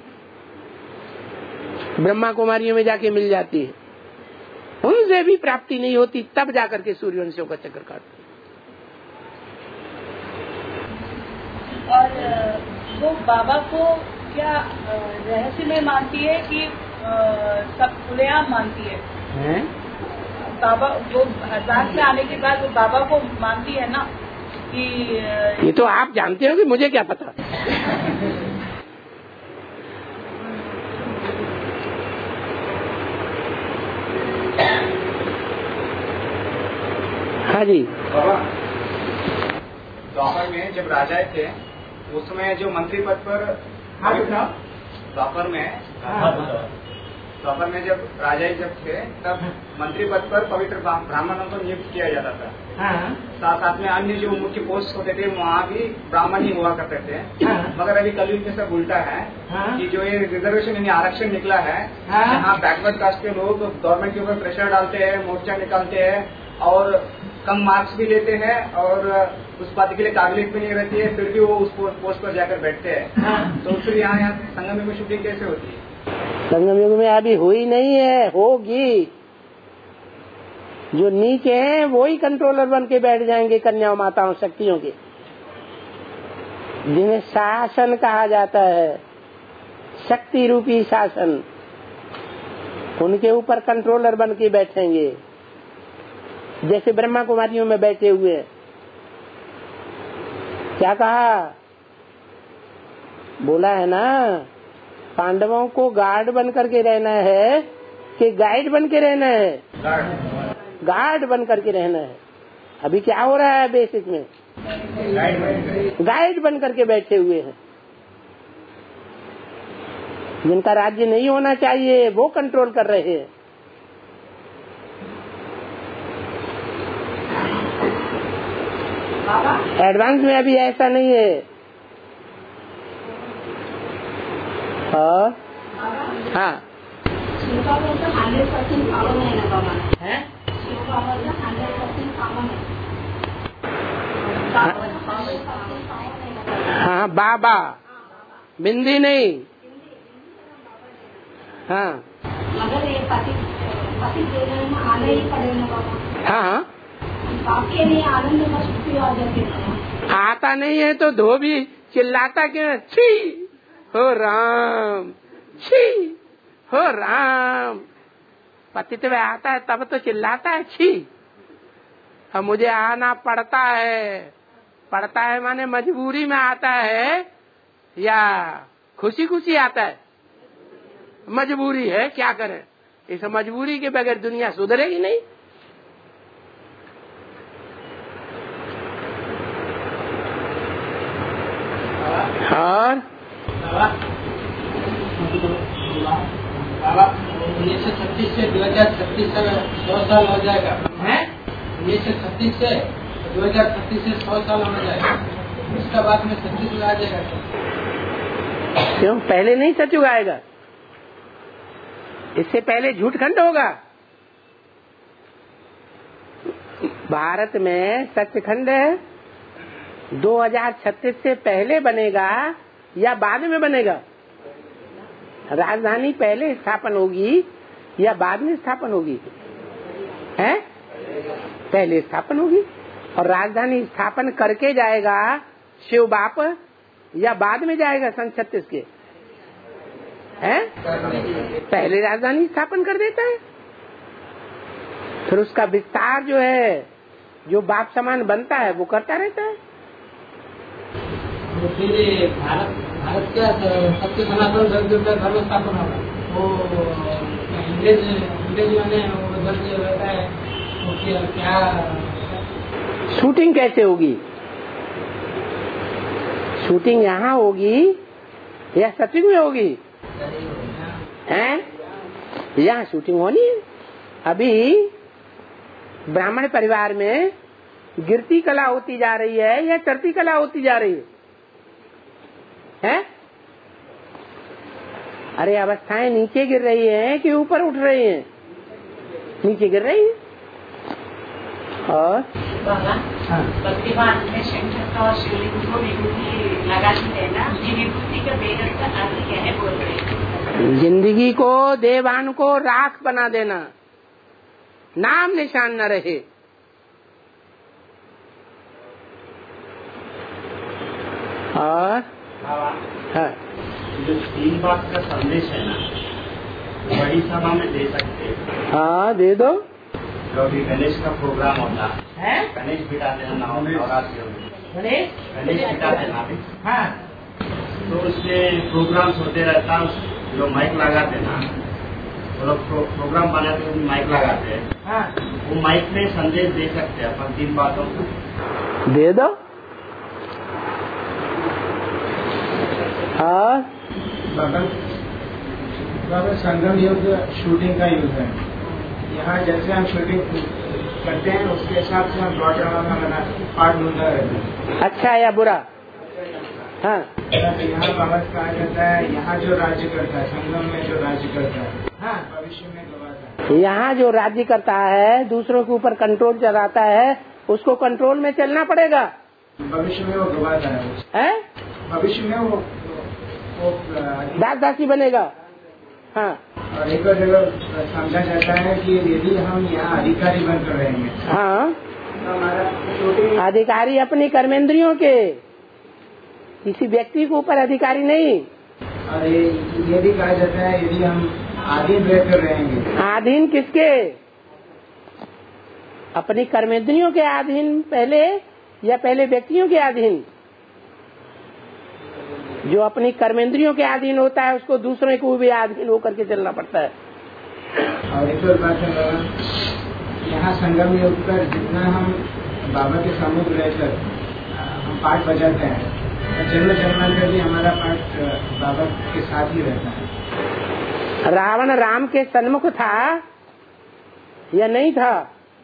ब्रह्मा कुमारियों में जाके मिल जाती है, उनसे भी प्राप्ति नहीं होती तब जाकर के सूर्यवंशियों का चक्कर काटती है। और वो बाबा को क्या रहस्य में मानती है कि सब खुलेआम मानती है? बाबा वो हरदास में आने के बाद वो बाबा को मानती है ना कि ये तो आप जानते हो कि मुझे क्या पता। हाँ जी, द्वापर में जब राजा थे उस समय जो मंत्री पद पर द्वापर में जब राजा जब थे तब मंत्री पद पर पवित्र ब्राह्मणों को नियुक्त किया जाता था। साथ में अन्य जो मुख्य पोस्ट होते थे वहाँ भी ब्राह्मण ही हुआ करते थे। मगर अभी कलयुग में सब उल्टा है कि जो ये रिजर्वेशन यानी आरक्षण निकला है, यहाँ बैकवर्ड कास्ट के लोग गवर्नमेंट के ऊपर प्रेशर डालते हैं, मोर्चा निकालते हैं और कम मार्क्स भी लेते हैं और उस पार्टी के लिए काबिलियत भी नहीं रहती है, फिर भी वो उस पोस्ट पर जाकर बैठते हैं, तो फिर यहाँ संगम युग में शूटिंग कैसे होती है? संगम युग में अभी हुई नहीं है, होगी। जो नीचे हैं वो ही कंट्रोलर बन के बैठ जाएंगे, कन्याओं माताओं शक्तियों के, जिन्हें शासन कहा जाता है, शक्ति रूपी शासन। उनके ऊपर कंट्रोलर बन के बैठेंगे, जैसे ब्रह्मा कुमारियों में बैठे हुए। क्या कहा? बोला है ना, पांडवों को गार्ड बन करके रहना है कि गाइड बन के रहना है? गार्ड बन करके रहना है। अभी क्या हो रहा है बेसिक में? गाइड बन करके बैठे हुए हैं। जिनका राज्य नहीं होना चाहिए वो कंट्रोल कर रहे हैं। एडवांस में अभी ऐसा नहीं है। हाँ, हाँ बाबा, बिंदी नहीं। हाँ मगर ये पति देने में आना ही पड़ेगा बाबा। हाँ, बाकी नहीं आनंद में सुखी आ जाते। आता नहीं है तो धोबी चिल्लाता क्यों? छी हो राम, छी हो राम। पतित में आता है तब तो चिल्लाता है छी। अब मुझे आना पड़ता है माने मजबूरी में आता है या खुशी खुशी आता है? मजबूरी है, क्या करें। इस मजबूरी के बगैर दुनिया सुधरेगी नहीं। और 1936 से 2036 तक 100 साल हो जाएगा। 1936 से 2036 से 100 साल हो जाएगा। उसके बाद में सत्युग आ जाएगा। क्यों? पहले नहीं सत्युग आएगा, इससे पहले झूठ खंड होगा। भारत में सचखंड 2036 से पहले बनेगा या बाद में बनेगा? राजधानी पहले स्थापन होगी या बाद में स्थापन होगी? है पहले स्थापन होगी। और राजधानी स्थापन करके जाएगा शिव बाप या बाद में जाएगा सन 36 के? है पहले राजधानी स्थापन कर देता है, फिर उसका विस्तार जो है, जो बाप समान बनता है वो करता रहता है। तो फिर भारत का सबसे सनातन धर्म स्थापन होगा वो अंग्रेज ने उधर जो रहता है वो क्या शूटिंग कैसे होगी? शूटिंग यहाँ होगी या सत्युग में होगी? हैं? यहाँ शूटिंग होनी है। अभी ब्राह्मण परिवार में गिरती कला होती जा रही है या चढ़ती कला होती जा रही है? हैं? अरे अवस्थाएं नीचे गिर रही हैं कि ऊपर उठ रही हैं? नीचे गिर रही है। और भक्तिवान में शंकर का और शिवलिंग को विभूति लगाती है ना, ये विभूति का बेहद का अर्थ क्या है बोल रहे? जिंदगी को देवान को राख बना देना, नाम निशान न रहे। और हाँ, जो 3 बात का संदेश है ना, बड़ी सभा में दे सकते हैं। हाँ दे दो। जो अभी गणेश का प्रोग्राम होता है, गणेश बिठाते हैं नवरात्रि में, गणेश बिठाते हैं। हाँ, तो उसमें प्रोग्राम्स होते रहता है। जो माइक लगाते ना, वो लोग प्रोग्राम बनाते हैं, माइक लगाते हैं। वो माइक में संदेश दे सकते हैं अपन 3 बातों को। दे दो। हाँ, संगम युग शूटिंग का युग है। यहाँ जैसे हम शूटिंग करते हैं उसके हिसाब से हम प्लॉट बना पार्ट ढूंढता रहते हैं। अच्छा या बुरा? हाँ, यहाँ बाबा कहा जाता है, यहाँ जो राज्य करता है, संगम में जो राज्य करता है, हाँ, भविष्य में गवाता है। यहाँ जो राज्य करता है, दूसरों के ऊपर कंट्रोल चलाता है, उसको कंट्रोल में चलना पड़ेगा। भविष्य में वो गवा जाए, भविष्य में वो दास दासी बनेगा। हाँ, और एक और जगह समझा जाता है कि यदि हम यहाँ अधिकारी बनकर रहेंगे, हाँ, तो हमारा अधिकारी अपनी कर्मेंद्रियों के, किसी व्यक्ति के ऊपर अधिकारी नहीं। और ये भी कहा जाता है यदि हम आधीन रहकर रहेंगे। आधीन किसके? अपनी कर्मेंद्रियों के अधीन पहले, या पहले व्यक्तियों के अधीन? जो अपनी कर्मेंद्रियों के अधीन होता है उसको दूसरों को भी अधीन होकर के चलना पड़ता है। और एक और बात है, यहाँ संगम में उठकर जितना हम बाबा के सम्मुख रहकर हम पाठ बजाते हैं, जन्म जन्मांतर भी हमारा पाठ बाबा के साथ ही रहता है। रावण राम के सन्मुख था या नहीं था?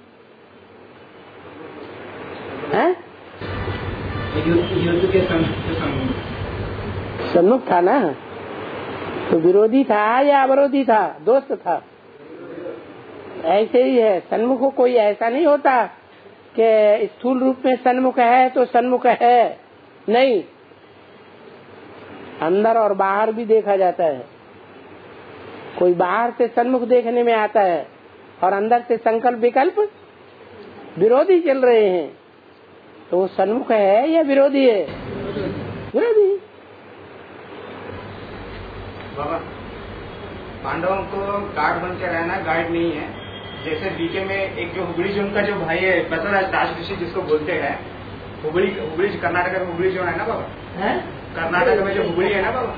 युद्ध के सन्मुख था ना, तो विरोधी था या अवरोधी था? दोस्त था। ऐसे ही है, सन्मुख को कोई ऐसा नहीं होता कि स्थूल रूप में सन्मुख है तो सन्मुख है, नहीं, अंदर और बाहर भी देखा जाता है। कोई बाहर से सन्मुख देखने में आता है और अंदर से संकल्प विकल्प विरोधी चल रहे हैं, तो वो सन्मुख है या विरोधी है? विरोधी। बाबा, पांडवों को गार्ड बन के रहना गाइड नहीं है। जैसे बीके में एक जो हुबली जोन का जो भाई है बसवराज दास ऋषि जिसको बोलते हैं, हुबली कर्नाटक में हुबली जोन है ना बाबा, कर्नाटक में जो हुबली है ना बाबा,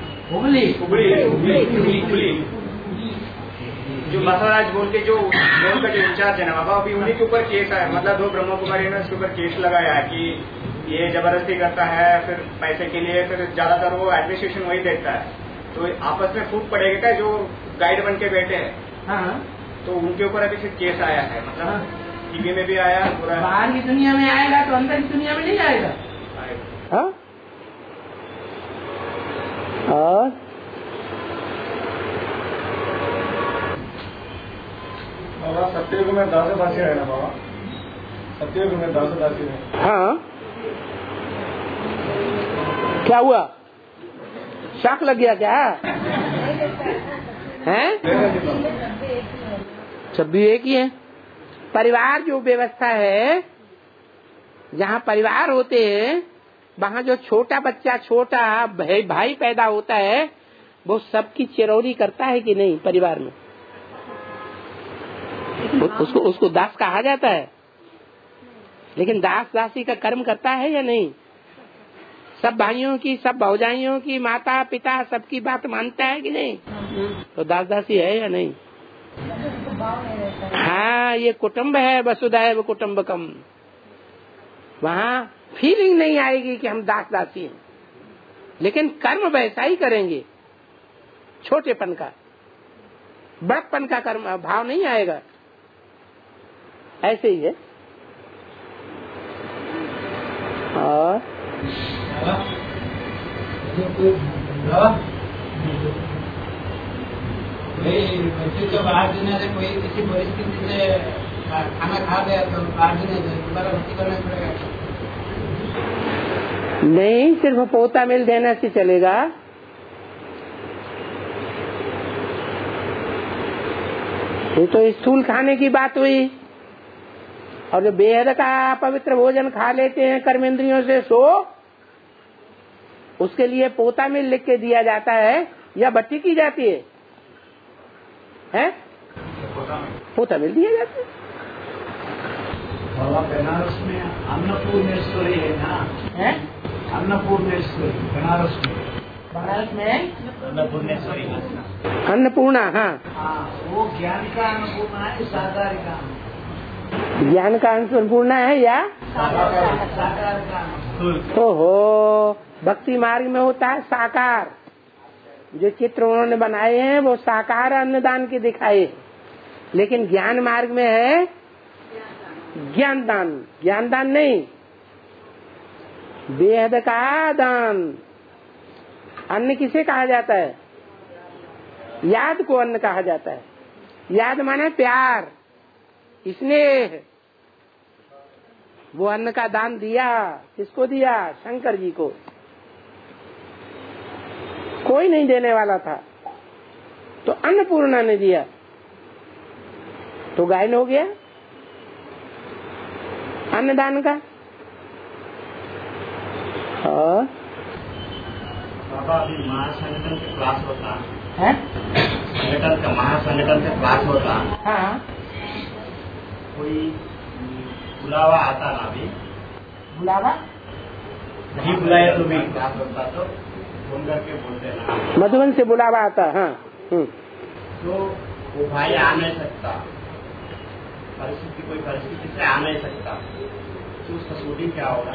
हुबली जो बसवराज बोल के जो जोन का जो इंचार्ज है ना बाबा, अभी उन्हीं के ऊपर केस है। मतलब 2 ब्रह्म कुमारी ने उसके ऊपर केस लगाया है कि ये जबरदस्ती करता है, फिर पैसे के लिए, फिर ज्यादातर वो एडमिनिस्ट्रेशन वही देखता है। तो आपस में फूट पड़ेगा क्या जो गाइड बन के बैठे हैं? हाँ, तो उनके ऊपर अभी सिर्फ केस आया है। मतलब टीवी में भी आया, पूरा बाहर की दुनिया में आएगा तो अंदर की दुनिया में नहीं आएगा। हाँ? और बाबा सत्ययुग में दास दासी रहना बाबा, सत्ययुग में दास दासी रहना। हाँ, क्या हुआ? शक लग गया क्या? हैं? सब भी एक ही है। परिवार जो व्यवस्था है, जहाँ परिवार होते हैं, वहाँ जो छोटा बच्चा, छोटा भाई पैदा होता है, वो सबकी चिरौरी करता है कि नहीं? परिवार में उसको दास कहा जाता है, लेकिन दास दासी का कर्म करता है या नहीं? सब भाइयों की, सब भौजाइयों की, माता पिता सबकी बात मानता है कि नहीं? तो दास दासी है या नहीं? हाँ, ये कुटुंब है, वसुधैव कुटुंबकम। वहाँ फीलिंग नहीं आएगी कि हम दास दासी हैं, लेकिन कर्म वैसा ही करेंगे। छोटेपन का, बड़प्पन का कर्म भाव नहीं आएगा। ऐसे ही है। और बच्चे को बाहर देने से कोई किसी परिस्थिति से खाना खा गया तो बाहर देने से दोबारा भर्ती करना पड़ेगा? नहीं, सिर्फ पोता मिल देने से चलेगा। ये तो स्थूल खाने की बात हुई। और जो बेहद का पवित्र भोजन खा लेते हैं कर्मेंद्रियों से, सो उसके लिए पोता मिल लिख के दिया जाता है या भट्टी की जाती है? पोता मिल दिया जाता है। बाबा बनारस में अन्नपूर्णेश्वरी है ना? है अन्नपूर्णेश्वरी बनारस में अन्नपूर्णेश्वरी, अन्नपूर्णा। हाँ, वो ज्ञान का अन्नपूर्णा है, साकार का? ज्ञान का अन्नपूर्णा है या साकार का? ओहो, भक्ति मार्ग में होता है साकार। जो चित्र उन्होंने बनाए हैं वो साकार अन्नदान के दिखाए, लेकिन ज्ञान मार्ग में है ज्ञान दान। ज्ञान दान नहीं, बेहद का दान। अन्न किसे कहा जाता है? याद को अन्न कहा जाता है। याद माने प्यार, स्नेह। वो अन्न का दान दिया, किसको दिया? शंकर जी को। कोई नहीं देने वाला था तो अन्नपूर्णा ने दिया, तो गायन हो गया अन्नदान का। और बाबा अभी महासंगठन के क्लास होता है, संगठन का महासंगठन का क्लास होता। हाँ, कोई बुलावा आता ना, अभी बुलावा नहीं बुलाया तो भी क्लास होता तो फोन करके बोलते ना, मधुबन से बुलावा आता। हाँ, तो वो भाई आ नहीं सकता, परिस्थिति कोई परिस्थिति से आ नहीं सकता, तो उसका शूटिंग क्या होगा?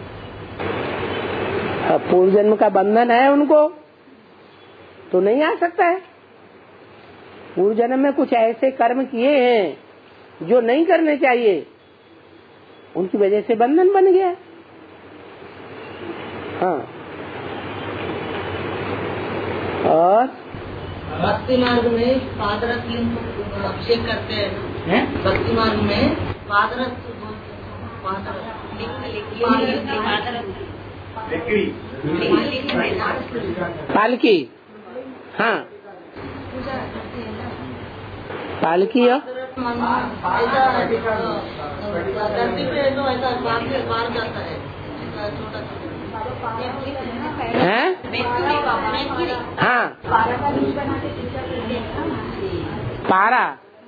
पूर्व जन्म का बंधन है उनको, तो नहीं आ सकता है। पूर्व जन्म में कुछ ऐसे कर्म किए हैं जो नहीं करने चाहिए, उनकी वजह से बंधन बन गया। हाँ, और भक्ति मार्ग में पादरस अभिषेक करते हैं। भक्ति मार्ग में पादरस पालकी। हाँ, पालकी और धरती पे जो ऐसा बाहर जाता है, छोटा हैं? हाँ, पारा।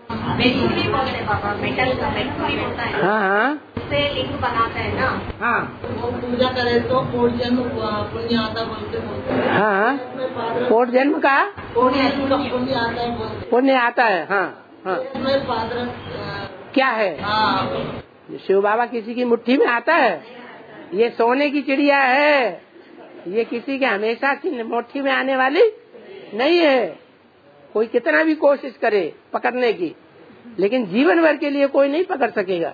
मेटल का mercury होता है, हाँ हाँ, उससे लिंग बनाता है ना। हाँ वो पूजा करे तो कोट जन्म पुण्य आता बोलते हैं। हाँ, कोट जन्म का पुण्य आता है बोलते, पुण्य आता है। हाँ हाँ, इसमें पादरस क्या है? शिव बाबा किसी की मुट्ठी में आता है, ये सोने की चिड़िया है, ये किसी के हमेशा की मुट्ठी में आने वाली नहीं है। कोई कितना भी कोशिश करे पकड़ने की, लेकिन जीवन भर के लिए कोई नहीं पकड़ सकेगा।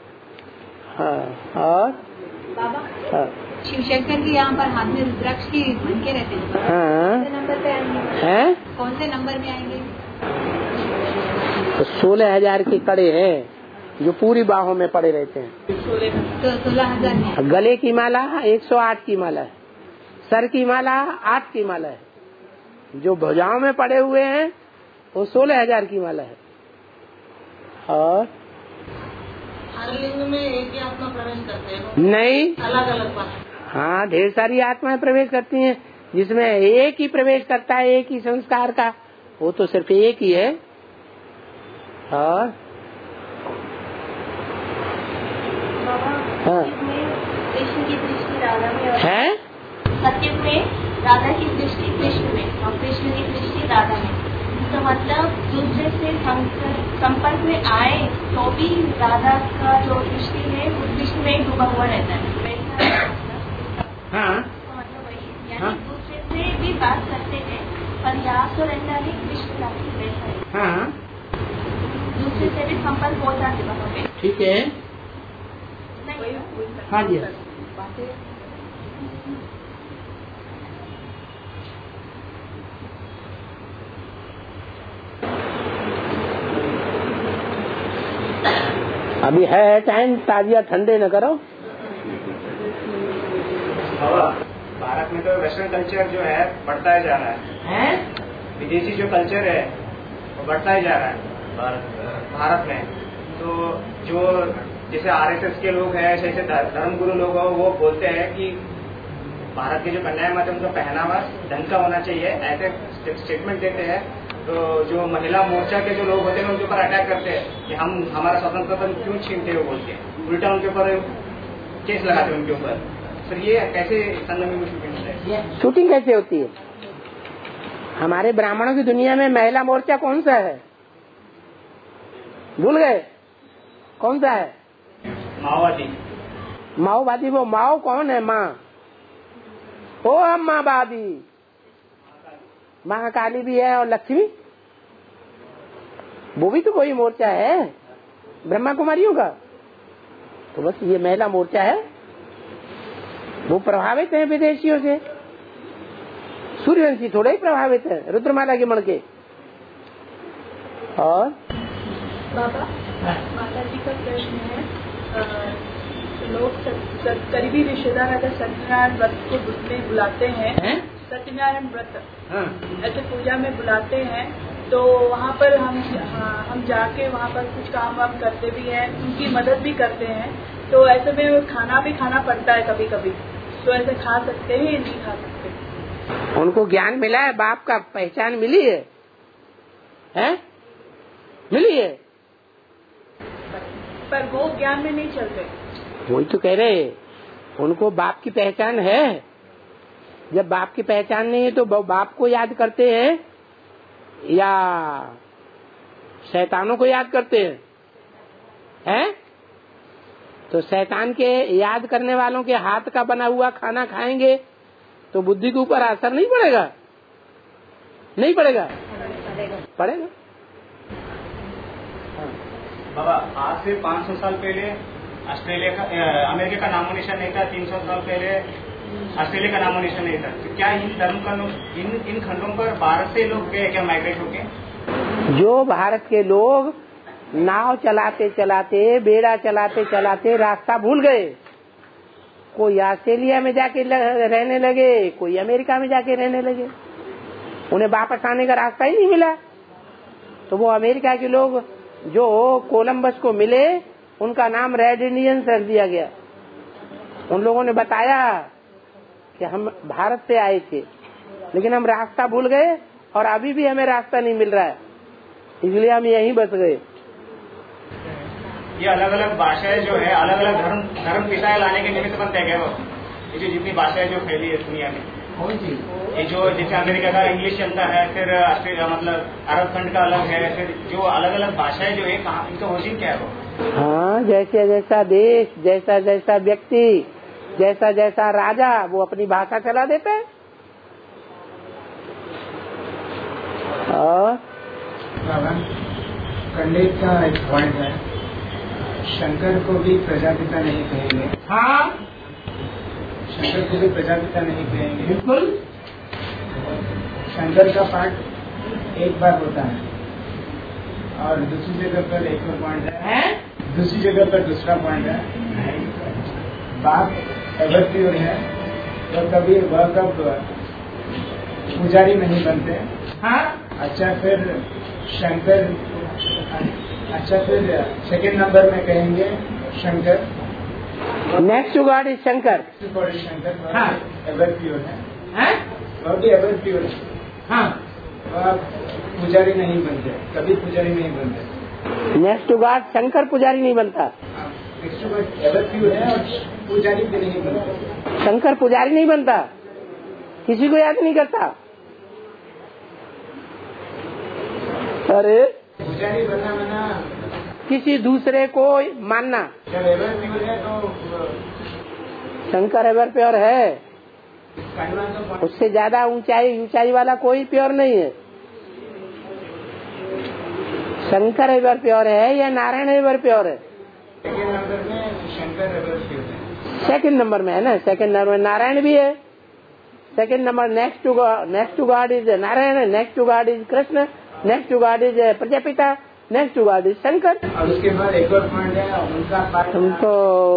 हाँ, और बाबा हाँ, शिव शंकर जी यहाँ पर हाथ में रुद्राक्ष की बन के रहते हैं। हाँ, कौन से नंबर पे आएंगे? हैं? कौन से नंबर में आएंगे? तो 16,000 के कड़े हैं जो पूरी बाहों में पड़े रहते हैं। तो 16,000 में। गले की माला 108 की माला है, सर की माला 8 की माला है, जो भुजाओं में पड़े हुए हैं वो 16,000 की माला है। और हर लिंग में एक ही आत्मा प्रवेश करते हैं? नहीं, अलग अलग बात। हाँ, ढेर सारी आत्माएं प्रवेश करती हैं, जिसमें एक ही प्रवेश करता है एक ही संस्कार का, वो तो सिर्फ एक ही है। और हाँ, कृष्ण की दृष्टि राधा में है, सत्युग में राधा की दृष्टि कृष्ण में और कृष्ण की दृष्टि राधा में। तो मतलब दूसरे से संपर्क में आए तो भी राधा का जो दृष्टि है वो कृष्ण में डूबा हुआ रहता है। हाँ, तो मतलब वही, यानी हाँ, दूसरे से भी बात करते हैं पर याद तो रहता है कृष्ण राशि रहता है। हाँ, दूसरे से भी संपर्क हो जाते वहाँ पे। ठीक है। हाँ जी, अभी है टाइम, ताजिया ठंडे न करो। भारत में तो वेस्टर्न कल्चर जो है बढ़ता ही जा रहा है, विदेशी जो कल्चर है वो बढ़ता ही जा रहा है भारत में। तो जो जैसे RSS के लोग हैं, जैसे धर्मगुरु लोग हो, वो बोलते हैं कि भारत के जो कन्याएं माता उनका पहनावा ढंग का होना चाहिए, ऐसे स्टेटमेंट देते हैं। तो जो महिला मोर्चा के जो लोग होते हैं उनके ऊपर अटैक करते हैं कि हम हमारा स्वतंत्रता क्यों छीनते हो बोल के, उल्टा उनके ऊपर केस लगाते हैं उनके ऊपर। सर ये कैसे संगम में शूटिंग होता है? शूटिंग कैसे होती है? हमारे ब्राह्मणों की दुनिया में महिला मोर्चा कौन सा है? भूल गए? कौन सा है? माओवादी। माओवादी? वो माओ कौन है? माँ ओ अम्मावादी, महाकाली भी है और लक्ष्मी, वो भी तो कोई मोर्चा है ब्रह्मा कुमारियों का। तो बस ये महिला मोर्चा है, वो प्रभावित है विदेशियों से। सूर्यवंशी थोड़े ही प्रभावित है रुद्रमाला के मण के। और बाबा, माता जी का प्रश्न है, लोग करीबी रिश्तेदार अगर सत्यनारायण व्रत को में बुलाते हैं, सत्यनारायण व्रत ऐसे पूजा में बुलाते हैं, तो वहाँ पर हम जाके वहाँ पर कुछ काम वाम करते भी हैं, उनकी मदद भी करते हैं। तो ऐसे में खाना भी खाना पड़ता है कभी कभी, तो ऐसे खा सकते हैं या नहीं खा सकते? उनको ज्ञान मिला है, बाप का पहचान मिली है, मिली है, पर वो ज्ञान में नहीं चलते। वही तो कह रहे हैं, उनको बाप की पहचान है। जब बाप की पहचान नहीं है तो बाप को याद करते हैं या शैतानों को याद करते हैं? तो शैतान के याद करने वालों के हाथ का बना हुआ खाना खाएंगे तो बुद्धि के ऊपर असर नहीं पड़ेगा? नहीं पड़ेगा? पड़ेगा। बाबा, आज से 500 साल पहले ऑस्ट्रेलिया का अमेरिका का नामो निशान नहीं था। 300 साल पहले ऑस्ट्रेलिया का नामो निशान नहीं था। तो क्या इन धर्म का इन खंडों पर भारत से लोग गए क्या माइग्रेट होके? जो भारत के लोग नाव चलाते चलाते, बेड़ा चलाते चलाते रास्ता भूल गए, कोई ऑस्ट्रेलिया में जाके रहने लगे, कोई अमेरिका में जाके रहने लगे, उन्हें वापस आने का रास्ता ही नहीं मिला। तो वो अमेरिका के लोग जो कोलंबस को मिले, उनका नाम रेड इंडियंस रख दिया गया। उन लोगों ने बताया कि हम भारत से आए थे, लेकिन हम रास्ता भूल गए और अभी भी हमें रास्ता नहीं मिल रहा है, इसलिए हम यहीं बस गए। ये अलग अलग भाषाएं जो है, अलग अलग धर्म पिताएं लाने के निमित्त बनते हैं। ये जो जितनी भाषाएं जो फैली है दुनिया में, ये जो जैसे अमेरिका का इंग्लिश चलता है, फिर ऑस्ट्रेलिया मतलब अरब खंड का अलग है, फिर जो अलग अलग भाषाएं जो है, इनका ओरिजिन क्या है वो? हाँ, जैसे जैसा देश, जैसा जैसा व्यक्ति, जैसा जैसा राजा, वो अपनी भाषा चला देता है। और पंडित का एक पॉइंट है, शंकर को भी प्रजापिता नहीं कहेंगे। हाँ, शंकर को भी प्रजापिता नहीं कहेंगे। बिल्कुल। शंकर का पाठ एक बार होता है और दूसरी जगह पर एक और पॉइंट है, दूसरी जगह पर दूसरा पॉइंट है। बाप एवर प्योर है, तो कभी वह कब पुजारी नहीं बनते। हाँ? अच्छा, फिर शंकर, अच्छा फिर सेकंड नंबर में कहेंगे Shankar. Next to God is Shankar. Shankar हाँ, एवर प्योर है, वह भी एवर प्योर है। हाँ, वह पुजारी नहीं बनते, कभी पुजारी नहीं बनते। नेक्स्ट टू गॉड शंकर पुजारी नहीं बनता। Next to God ever pure है और पुजारी भी नहीं बनता। शंकर पुजारी नहीं बनता, किसी को याद नहीं करता। अरे पुजारी बनना किसी दूसरे को मानना। जब एवर प्योर है तो शंकर एवर प्योर है, उससे ज्यादा ऊंचाई वाला कोई प्योर नहीं है। शंकर एवर प्योर है या नारायण एवर प्योर है? सेकंड नंबर में शंकर एवर प्योर है। सेकंड नंबर में है ना, सेकंड नंबर में नारायण भी है। Second number next to God is Narayan, next to God is Krishna, next to God is Prajapita, next to God is Shankar. और उसके बाद एक और पॉइंट है उनका पाठ। तुम तो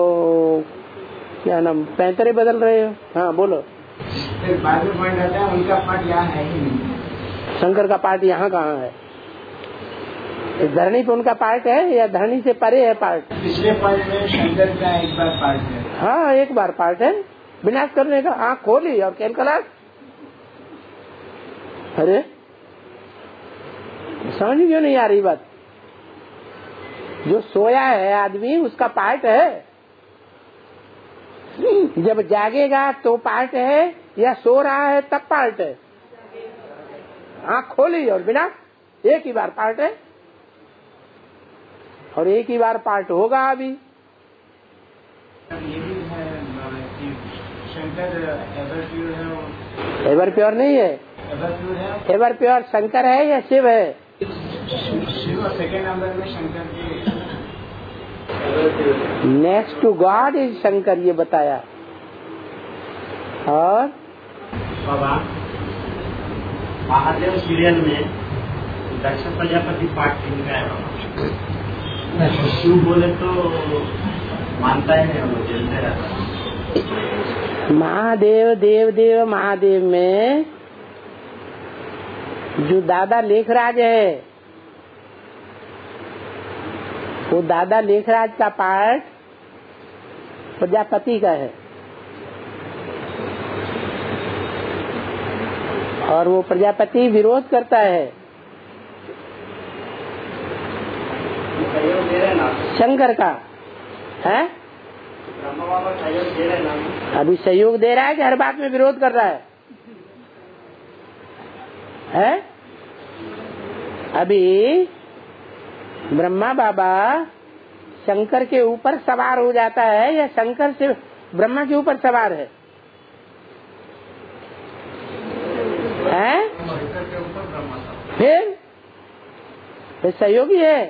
क्या नाम पैंतरे बदल रहे हो? हाँ बोलो। फिर बाद में पॉइंट आता है उनका पाठ यहाँ है ही नहीं। शंकर का पाठ यहाँ कहाँ है? इस धरनी पे उनका पार्ट है या धरनी से परे है पार्ट? पिछले पॉइंट में शंकर का एक बार पार्ट है। हाँ, एक बार पार्ट है, विनाश करने का। आँख खोली और खेल खलास। अरे समझ क्यों नहीं आ रही बात? जो सोया है आदमी उसका पार्ट है, जब जागेगा तो पार्ट है, या सो रहा है तब पार्ट है। आँख खोली और विनाश एक ही बार पार्ट है, और एक ही बार पार्ट होगा अभी। ये भी है कि शंकर एवर प्योर है। एवर प्योर नहीं है। एवर प्योर है। एवर प्योर शंकर है या शिव है? शिव। सेकेंड नंबर में शंकर की next to God is Shankar, ये बताया। और बाबा महादेव सीरियल में दक्ष प्रजापति पाठ इनका है। शिव बोले तो मानता ही नहीं, वो जलते रहता है। महादेव देव महादेव में जो दादा लेखराज है, वो दादा लेखराज का पार्ट प्रजापति का है, और वो प्रजापति विरोध करता है। शंकर का है, अभी सहयोग दे रहा है कि हर बात में विरोध कर रहा है? अभी ब्रह्मा बाबा शंकर के ऊपर सवार हो जाता है या शंकर से ब्रह्मा के ऊपर सवार है? फिर सहयोगी है।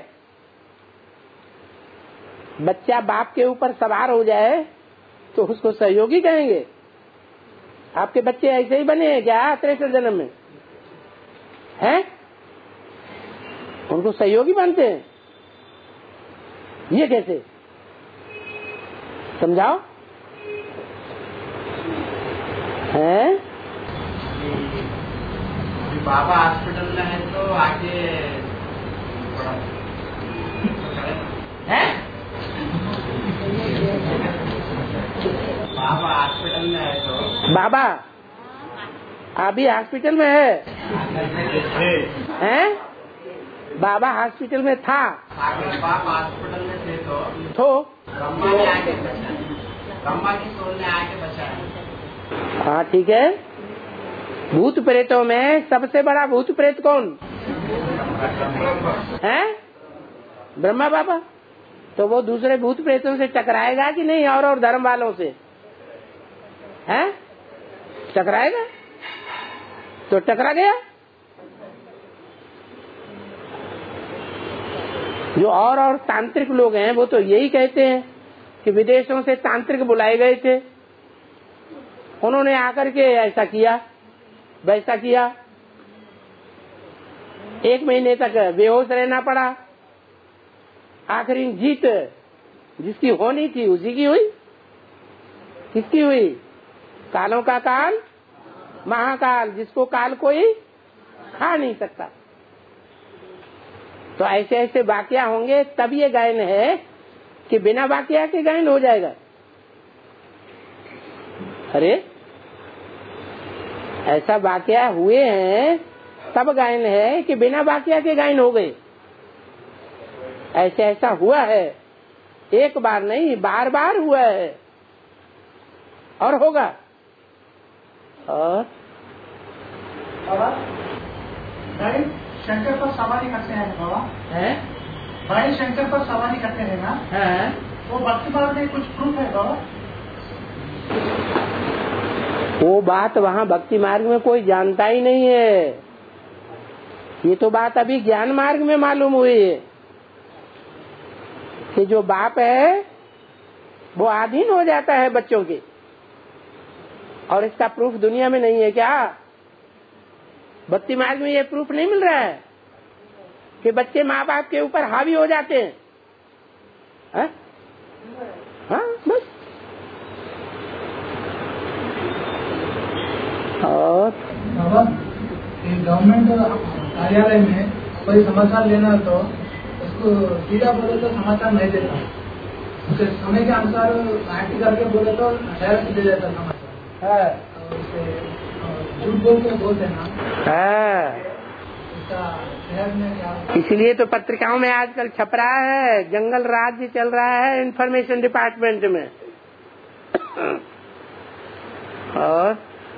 बच्चा बाप के ऊपर सवार हो जाए तो उसको सहयोगी कहेंगे? आपके बच्चे ऐसे ही बने हैं क्या 63 जन्म में? हैं? उनको सहयोगी मानते हैं? ये कैसे? समझाओ। हैं? बाबा हॉस्पिटल में है तो आगे है? बाबा हॉस्पिटल में है तो बाबा अभी हॉस्पिटल में है? हैं? बाबा हॉस्पिटल में था? बाबा हॉस्पिटल में थे तो ब्रह्मा ने आके बचाया, ब्रह्मा की सोल ने आके बचाया। हाँ ठीक है। भूत प्रेतों में सबसे बड़ा भूत प्रेत कौन है? ब्रह्मा बाबा। तो वो दूसरे भूत प्रेतों से टकराएगा कि नहीं? और धर्म वालों से हैं? टकराएगा? तो टकरा गया। जो और तांत्रिक लोग हैं वो तो यही कहते हैं कि विदेशों से तांत्रिक बुलाए गए थे, उन्होंने आकर के ऐसा किया वैसा किया, 1 महीने तक बेहोश रहना पड़ा, आखिरी जीत जिसकी होनी थी उसी की हुई। किसकी हुई? कालों का काल महाकाल, जिसको काल कोई खा नहीं सकता। तो ऐसे ऐसे वाकया होंगे तब ये गायन है कि बिना वाकया के गायन हो जाएगा। अरे ऐसा वाकया हुए हैं तब गायन है कि बिना वाकया के गायन हो गए। ऐसे ऐसा हुआ है, एक बार नहीं बार बार हुआ है और होगा। और भाई शंकर पर सवारी करते हैं बाबा है? भाई शंकर पर सवारी करते हैं ना है? वो भक्ति मार्ग में कुछ प्रूफ है बाबा? वो बात वहाँ भक्ति मार्ग में कोई जानता ही नहीं है। ये तो बात अभी ज्ञान मार्ग में मालूम हुई है कि जो बाप है वो अधीन हो जाता है बच्चों के, और इसका प्रूफ दुनिया में नहीं है क्या? भक्ति मार्ग में ये प्रूफ नहीं मिल रहा है कि बच्चे माँ बाप के ऊपर हावी हो जाते हैं? हाँ बस। और गवर्नमेंट कार्यालय में कोई समाचार लेना तो उसको सीधा बोले तो समाचार नहीं देता, उसे समय के अनुसार आरटी करके बोले तो डायरेक्ट दे देता समाचार। झूठ बोल के बोलते ना। इसलिए तो पत्रिकाओं में आजकल छप रहा है जंगल राज्य चल रहा है इंफॉर्मेशन डिपार्टमेंट में। और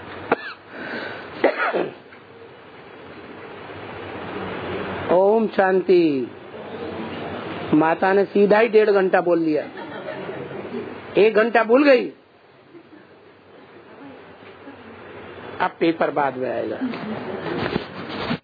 ओम शांति। माता ने सीधा ही 1.5 घंटा बोल दिया, 1 घंटा भूल गई। अब पेपर बाद में आएगा।